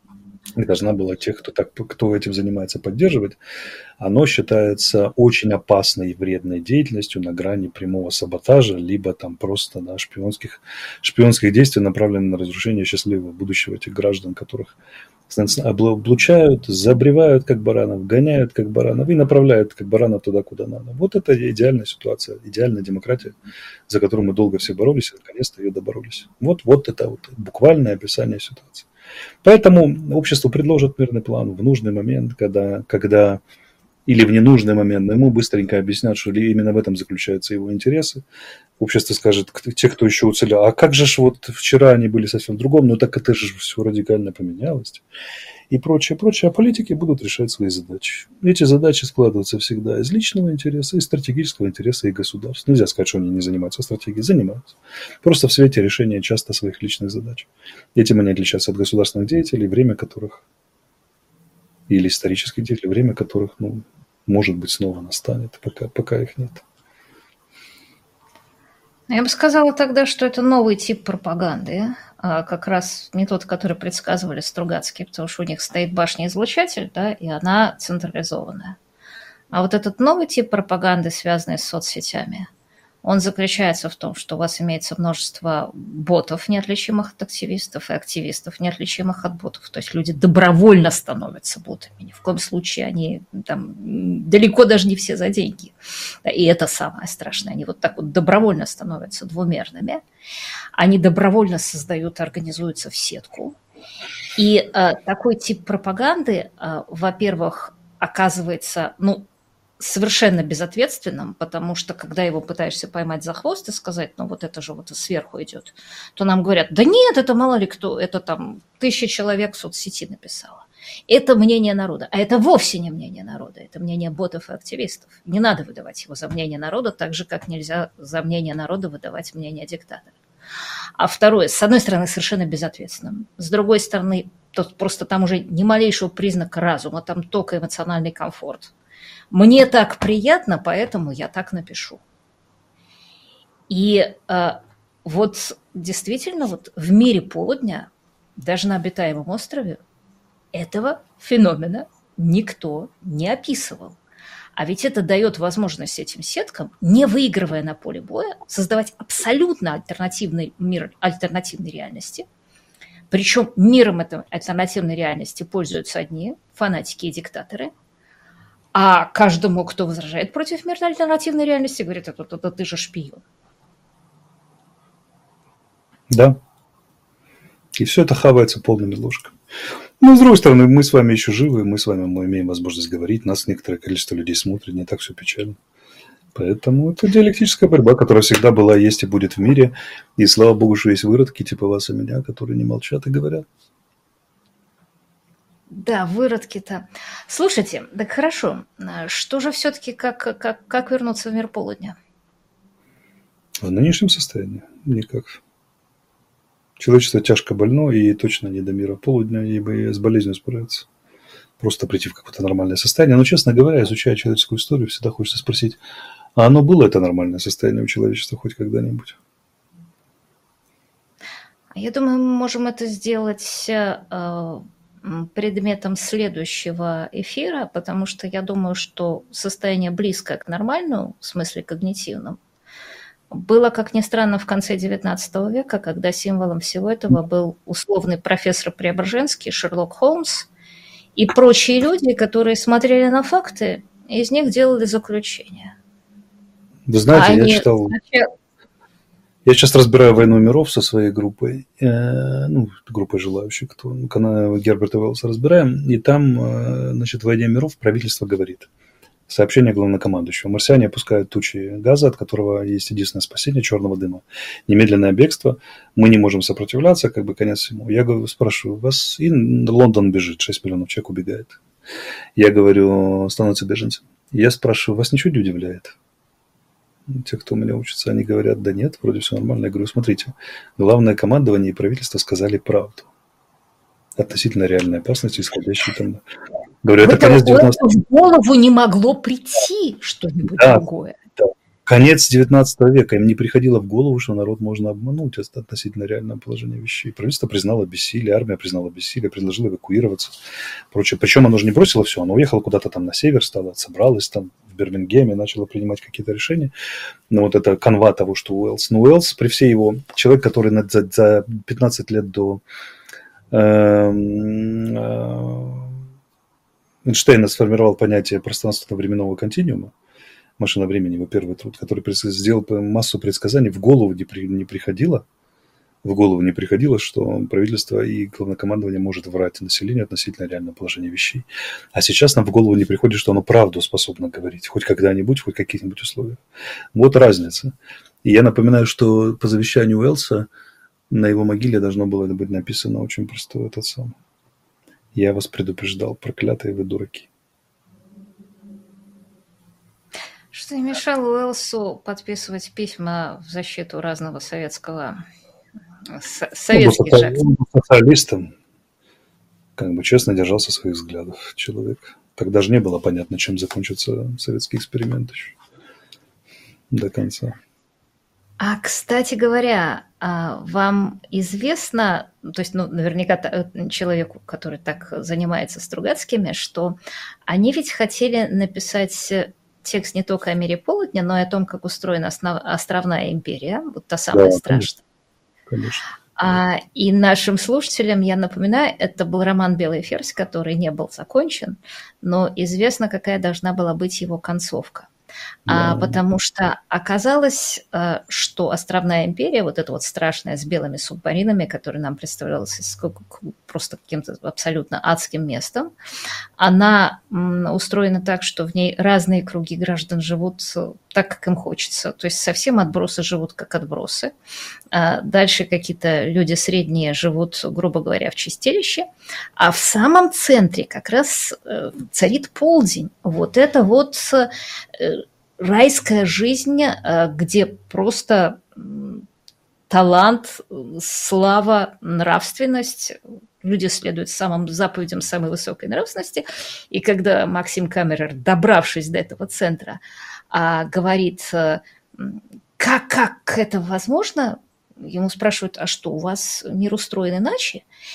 И должна была тех, кто, так, кто этим занимается, поддерживать. Оно считается очень опасной и вредной деятельностью на грани прямого саботажа, либо там просто да, шпионских, шпионских действий, направленных на разрушение счастливого будущего этих граждан, которых облучают, забревают как баранов, гоняют как баранов и направляют как баранов туда, куда надо. Вот это идеальная ситуация, идеальная демократия, за которую мы долго все боролись и наконец-то ее доборолись. Вот, вот это вот буквальное описание ситуации. Поэтому обществу предложат мирный план в нужный момент, когда, когда или в ненужный момент, но ему быстренько объяснят, что именно в этом заключаются его интересы. Общество скажет, те, кто еще уцелел, а как же ж вот вчера они были совсем в другом, ну так это же все радикально поменялось. И прочее, прочее. А политики будут решать свои задачи. Эти задачи складываются всегда из личного интереса, из стратегического интереса и государств. Нельзя сказать, что они не занимаются стратегией. Занимаются. Просто в свете решения часто своих личных задач. Этим они отличаются от государственных деятелей, время которых, или исторических деятелей, время которых, ну, может быть, снова настанет, пока, пока их нет. Я бы сказала тогда, что это новый тип пропаганды, а как раз не тот, который предсказывали Стругацкие, потому что у них стоит башня-излучатель, да, и она централизованная. А вот этот новый тип пропаганды, связанный с соцсетями, он заключается в том, что у вас имеется множество ботов, неотличимых от активистов, и активистов, неотличимых от ботов. То есть люди добровольно становятся ботами. Ни в коем случае они там далеко даже не все за деньги. И это самое страшное. Они вот так вот добровольно становятся двумерными. Они добровольно создают, организуются в сетку. И э, такой тип пропаганды, э, во-первых, оказывается, ну, совершенно безответственным, потому что, когда его пытаешься поймать за хвост и сказать, ну, вот это же вот сверху идет, то нам говорят, да нет, это мало ли кто, это там тысяча человек в соцсети написало. Это мнение народа. А это вовсе не мнение народа, это мнение ботов и активистов. Не надо выдавать его за мнение народа, так же, как нельзя за мнение народа выдавать мнение диктатора. А второе, с одной стороны, совершенно безответственным, с другой стороны, тут просто там уже ни малейшего признака разума, там только эмоциональный комфорт. Мне так приятно, поэтому я так напишу. И э, вот действительно вот в мире полудня, даже на обитаемом острове, этого феномена никто не описывал. А ведь это дает возможность этим сеткам, не выигрывая на поле боя, создавать абсолютно альтернативный мир альтернативной реальности. Причем миром этой альтернативной реальности пользуются одни фанатики и диктаторы, А каждому, кто возражает против мирной альтернативной реальности, говорит, это, это ты же шпион. Да. И все это хавается полными ложками. Но, с другой стороны, мы с вами еще живы, мы с вами мы имеем возможность говорить, нас некоторое количество людей смотрит, не так все печально. Поэтому это диалектическая борьба, которая всегда была, есть и будет в мире. И слава богу, что есть выродки типа вас и меня, которые не молчат и говорят. Да, выродки-то. Слушайте, так хорошо. Что же все-таки, как, как, как вернуться в мир полудня? В нынешнем состоянии никак. Человечество тяжко больно и точно не до мира полудня, ибо и с болезнью справиться. Просто прийти в какое-то нормальное состояние. Но, честно говоря, изучая человеческую историю, всегда хочется спросить, а оно было это нормальное состояние у человечества хоть когда-нибудь? Я думаю, мы можем это сделать э, предметом следующего эфира, потому что я думаю, что состояние близкое к нормальному, в смысле когнитивном, было, как ни странно, в конце девятнадцатого века, когда символом всего этого был условный профессор Преображенский, Шерлок Холмс и прочие люди, которые смотрели на факты и из них делали заключения. Вы знаете, а я они... читал... Я сейчас разбираю «Войну миров» со своей группой, э, ну, группой желающих, кто канал Герберта Уэллса разбираем, и там, э, значит, в «Войне миров» правительство говорит. Сообщение главнокомандующего. Марсиане опускают тучи газа, от которого есть единственное спасение – черного дыма. Немедленное бегство. Мы не можем сопротивляться, как бы конец всему. Я говорю, спрашиваю вас, и Лондон бежит, шесть миллионов человек убегает. Я говорю, становятся беженцами. Я спрашиваю, вас ничего не удивляет? Те, кто у меня учатся, они говорят, да нет, вроде все нормально. Я говорю, смотрите, главное командование и правительство сказали правду относительно реальной опасности, исходящей там. Говорю, это конец девятнадцатого века. В голову не могло прийти что-нибудь да, другое. Да. Конец девятнадцатого века. Им не приходило в голову, что народ можно обмануть относительно реального положения вещей. Правительство признало бессилие, армия признала бессилие, предложила эвакуироваться. Прочее. Причем оно же не бросило все, оно уехало куда-то там на север, стало, собралось там в Бирмингеме, начало принимать какие-то решения. Но вот это канва того, что Уэллс. Но Уэллс, при всей его... Человек, который за, за пятнадцать лет до... Эйнштейн сформировал понятие пространственно-временного континуума, машина времени, его первый труд, который сделал массу предсказаний, в голову не, при, не приходило, в голову не приходило, что правительство и главнокомандование может врать населению относительно реального положения вещей. А сейчас нам в голову не приходит, что оно правду способно говорить, хоть когда-нибудь, хоть в каких-нибудь условиях. Вот разница. И я напоминаю, что по завещанию Уэллса на его могиле должно было быть написано очень простое этот самый. Я вас предупреждал, проклятые вы дураки. Что не мешало Уэллсу подписывать письма в защиту разного советского... Со- советских он жертв. Он был социалистом, как бы честно держался своих взглядов человек. Тогда же не было понятно, чем закончится советский эксперимент еще до конца. А, кстати говоря, вам известно, то есть, ну, наверняка человеку, который так занимается Стругацкими, что они ведь хотели написать текст не только о мире полудня, но и о том, как устроена основ... островная империя, вот та самая да, страшная. Конечно. А, и нашим слушателям я напоминаю, это был роман «Белый ферзь», который не был закончен, но известно, какая должна была быть его концовка. А, потому что оказалось, что островная империя, вот эта вот страшная с белыми субмаринами, которая нам представлялась просто каким-то абсолютно адским местом, она устроена так, что в ней разные круги граждан живут так, как им хочется. То есть совсем отбросы живут как отбросы. Дальше какие-то люди средние живут, грубо говоря, в чистилище. А в самом центре как раз царит полдень. Вот это вот райская жизнь, где просто талант, слава, нравственность. Люди следуют самым заповедям самой высокой нравственности. И когда Максим Камерер, добравшись до этого центра, говорит, как, как это возможно, ему спрашивают, а что, у вас мир устроен иначе?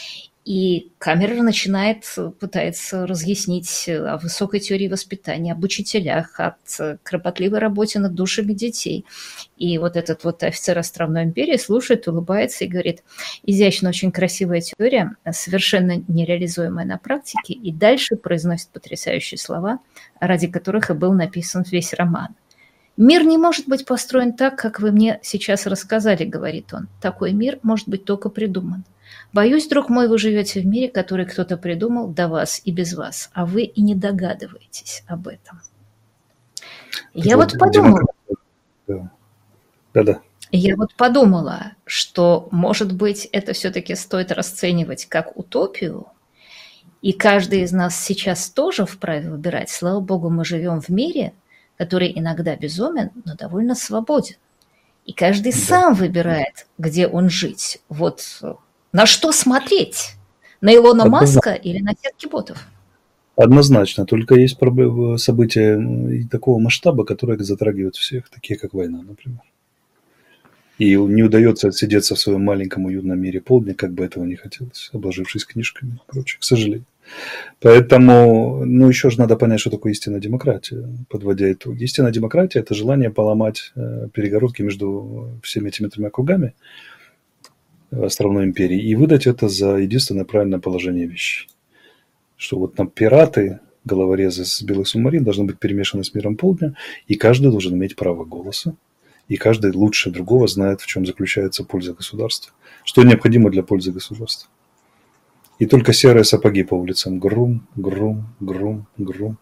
И Камерер начинает, пытается разъяснить о высокой теории воспитания, об учителях, о кропотливой работе над душами детей. И вот этот вот офицер островной империи слушает, улыбается и говорит: изящно, очень красивая теория, совершенно нереализуемая на практике. И дальше произносит потрясающие слова, ради которых и был написан весь роман. «Мир не может быть построен так, как вы мне сейчас рассказали», — говорит он. «Такой мир может быть только придуман. Боюсь, друг мой, вы живете в мире, который кто-то придумал до вас и без вас, а вы и не догадываетесь об этом». Я вот, вот подумала... Да. Да-да. Я вот подумала, что, может быть, это все-таки стоит расценивать как утопию, и каждый из нас сейчас тоже вправе выбирать. Слава богу, мы живем в мире, который иногда безумен, но довольно свободен. И каждый да. сам выбирает, где он жить. Вот на что смотреть? На Илона Однозначно. Маска или на сетки ботов? Однозначно. Только есть события такого масштаба, которые затрагивают всех, такие как война, например. И не удается отсидеться в своем маленьком уютном мире полдня, как бы этого не хотелось, обложившись книжками и прочее, к сожалению. Поэтому, ну, еще же надо понять, что такое истинная демократия, подводя итоги. Истинная демократия – это желание поломать э, перегородки между всеми этими тремя кругами островной империи и выдать это за единственное правильное положение вещей. Что вот там пираты, головорезы с белых субмарин должны быть перемешаны с миром полдня, и каждый должен иметь право голоса. И каждый лучше другого знает, в чем заключается польза государства, что необходимо для пользы государства. И только серые сапоги по улицам. Грум, грум, грум, грум.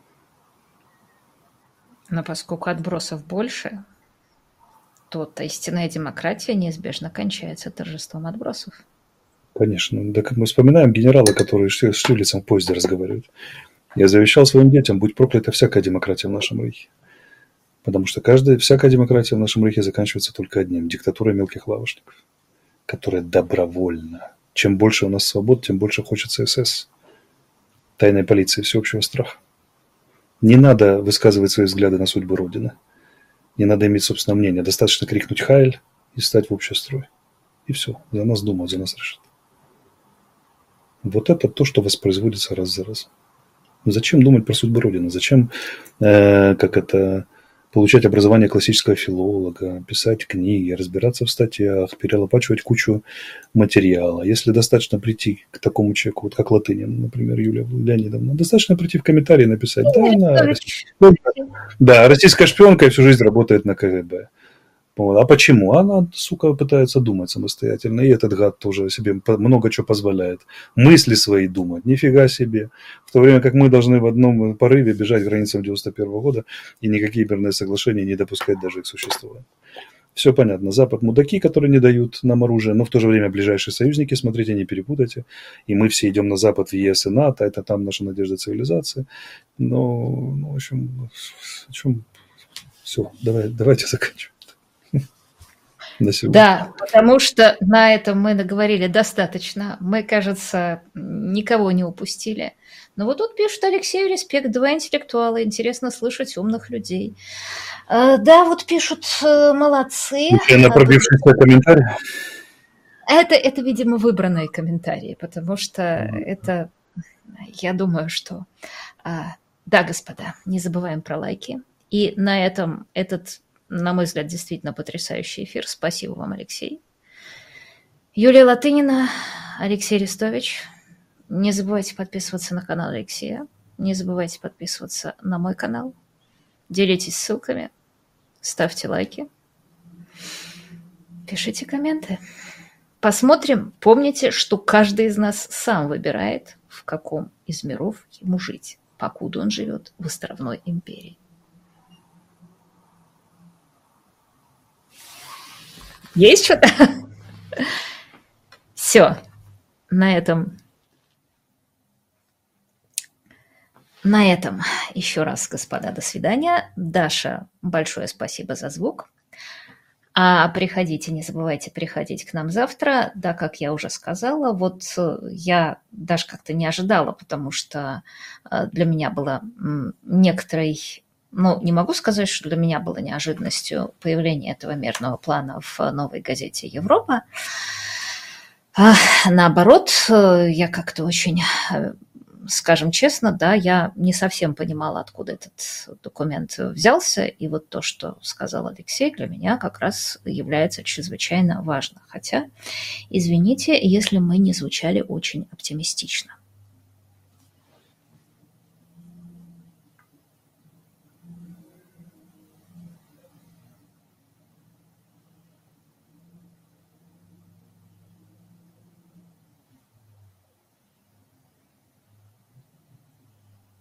Но поскольку отбросов больше, то истинная демократия неизбежно кончается торжеством отбросов. Конечно. Да как мы вспоминаем генерала, который с Штирлицем в поезде разговаривает. Я завещал своим детям: будь проклята всякая демократия в нашем рейхе. Потому что каждая, всякая демократия в нашем рейхе заканчивается только одним – диктатурой мелких лавочников, которая добровольна. Чем больше у нас свобод, тем больше хочется СС, тайной полиции, всеобщего страха. Не надо высказывать свои взгляды на судьбу Родины. Не надо иметь собственное мнение. Достаточно крикнуть «Хайль» и встать в общий строй. И все. За нас думают, за нас решат. Вот это то, что воспроизводится раз за разом. Зачем думать про судьбу Родины? Зачем, э, как это... получать образование классического филолога, писать книги, разбираться в статьях, перелопачивать кучу материала. Если достаточно прийти к такому человеку, вот как Латынин, например, Юлия Леонидовна, достаточно прийти в комментарии и написать: да, она да, российская шпионка и всю жизнь работает на КГБ. А почему? Она, сука, пытается думать самостоятельно, и этот гад тоже себе много чего позволяет. Мысли свои думать, нифига себе. В то время как мы должны в одном порыве бежать к границам девяносто первого года и никакие мирные соглашения не допускать даже их существования. Все понятно. Запад мудаки, которые не дают нам оружие, но в то же время ближайшие союзники, смотрите, не перепутайте. И мы все идем на Запад в ЕС и НАТО, это там наша надежда цивилизации. Но, ну, в общем, в чем... все, давай, давайте заканчиваем. Да, потому что на этом мы наговорили достаточно. Мы, кажется, никого не упустили. Но вот тут пишут: Алексею респект, два интеллектуала, интересно слышать умных людей. Да, вот пишут: молодцы. На пробившийся комментарий. Это, это, видимо, выбранные комментарии, потому что mm-hmm. это, я думаю, что... Да, господа, не забываем про лайки. И на этом этот... на мой взгляд, действительно потрясающий эфир. Спасибо вам, Алексей. Юлия Латынина, Алексей Арестович. Не забывайте подписываться на канал Алексея. Не забывайте подписываться на мой канал. Делитесь ссылками. Ставьте лайки. Пишите комменты. Посмотрим. Помните, что каждый из нас сам выбирает, в каком из миров ему жить, покуда он живет в островной империи. Есть что-то? Все. На этом. На этом еще раз, господа, до свидания. Даша, большое спасибо за звук. А приходите, не забывайте приходить к нам завтра. Да, как я уже сказала, вот я даже как-то не ожидала, потому что для меня было некоторой... Ну, не могу сказать, что для меня было неожиданностью появление этого мирного плана в новой газете «Европа». А, наоборот, я как-то очень, скажем честно, да, я не совсем понимала, откуда этот документ взялся, и вот то, что сказал Алексей, для меня как раз является чрезвычайно важно. Хотя, извините, если мы не звучали очень оптимистично.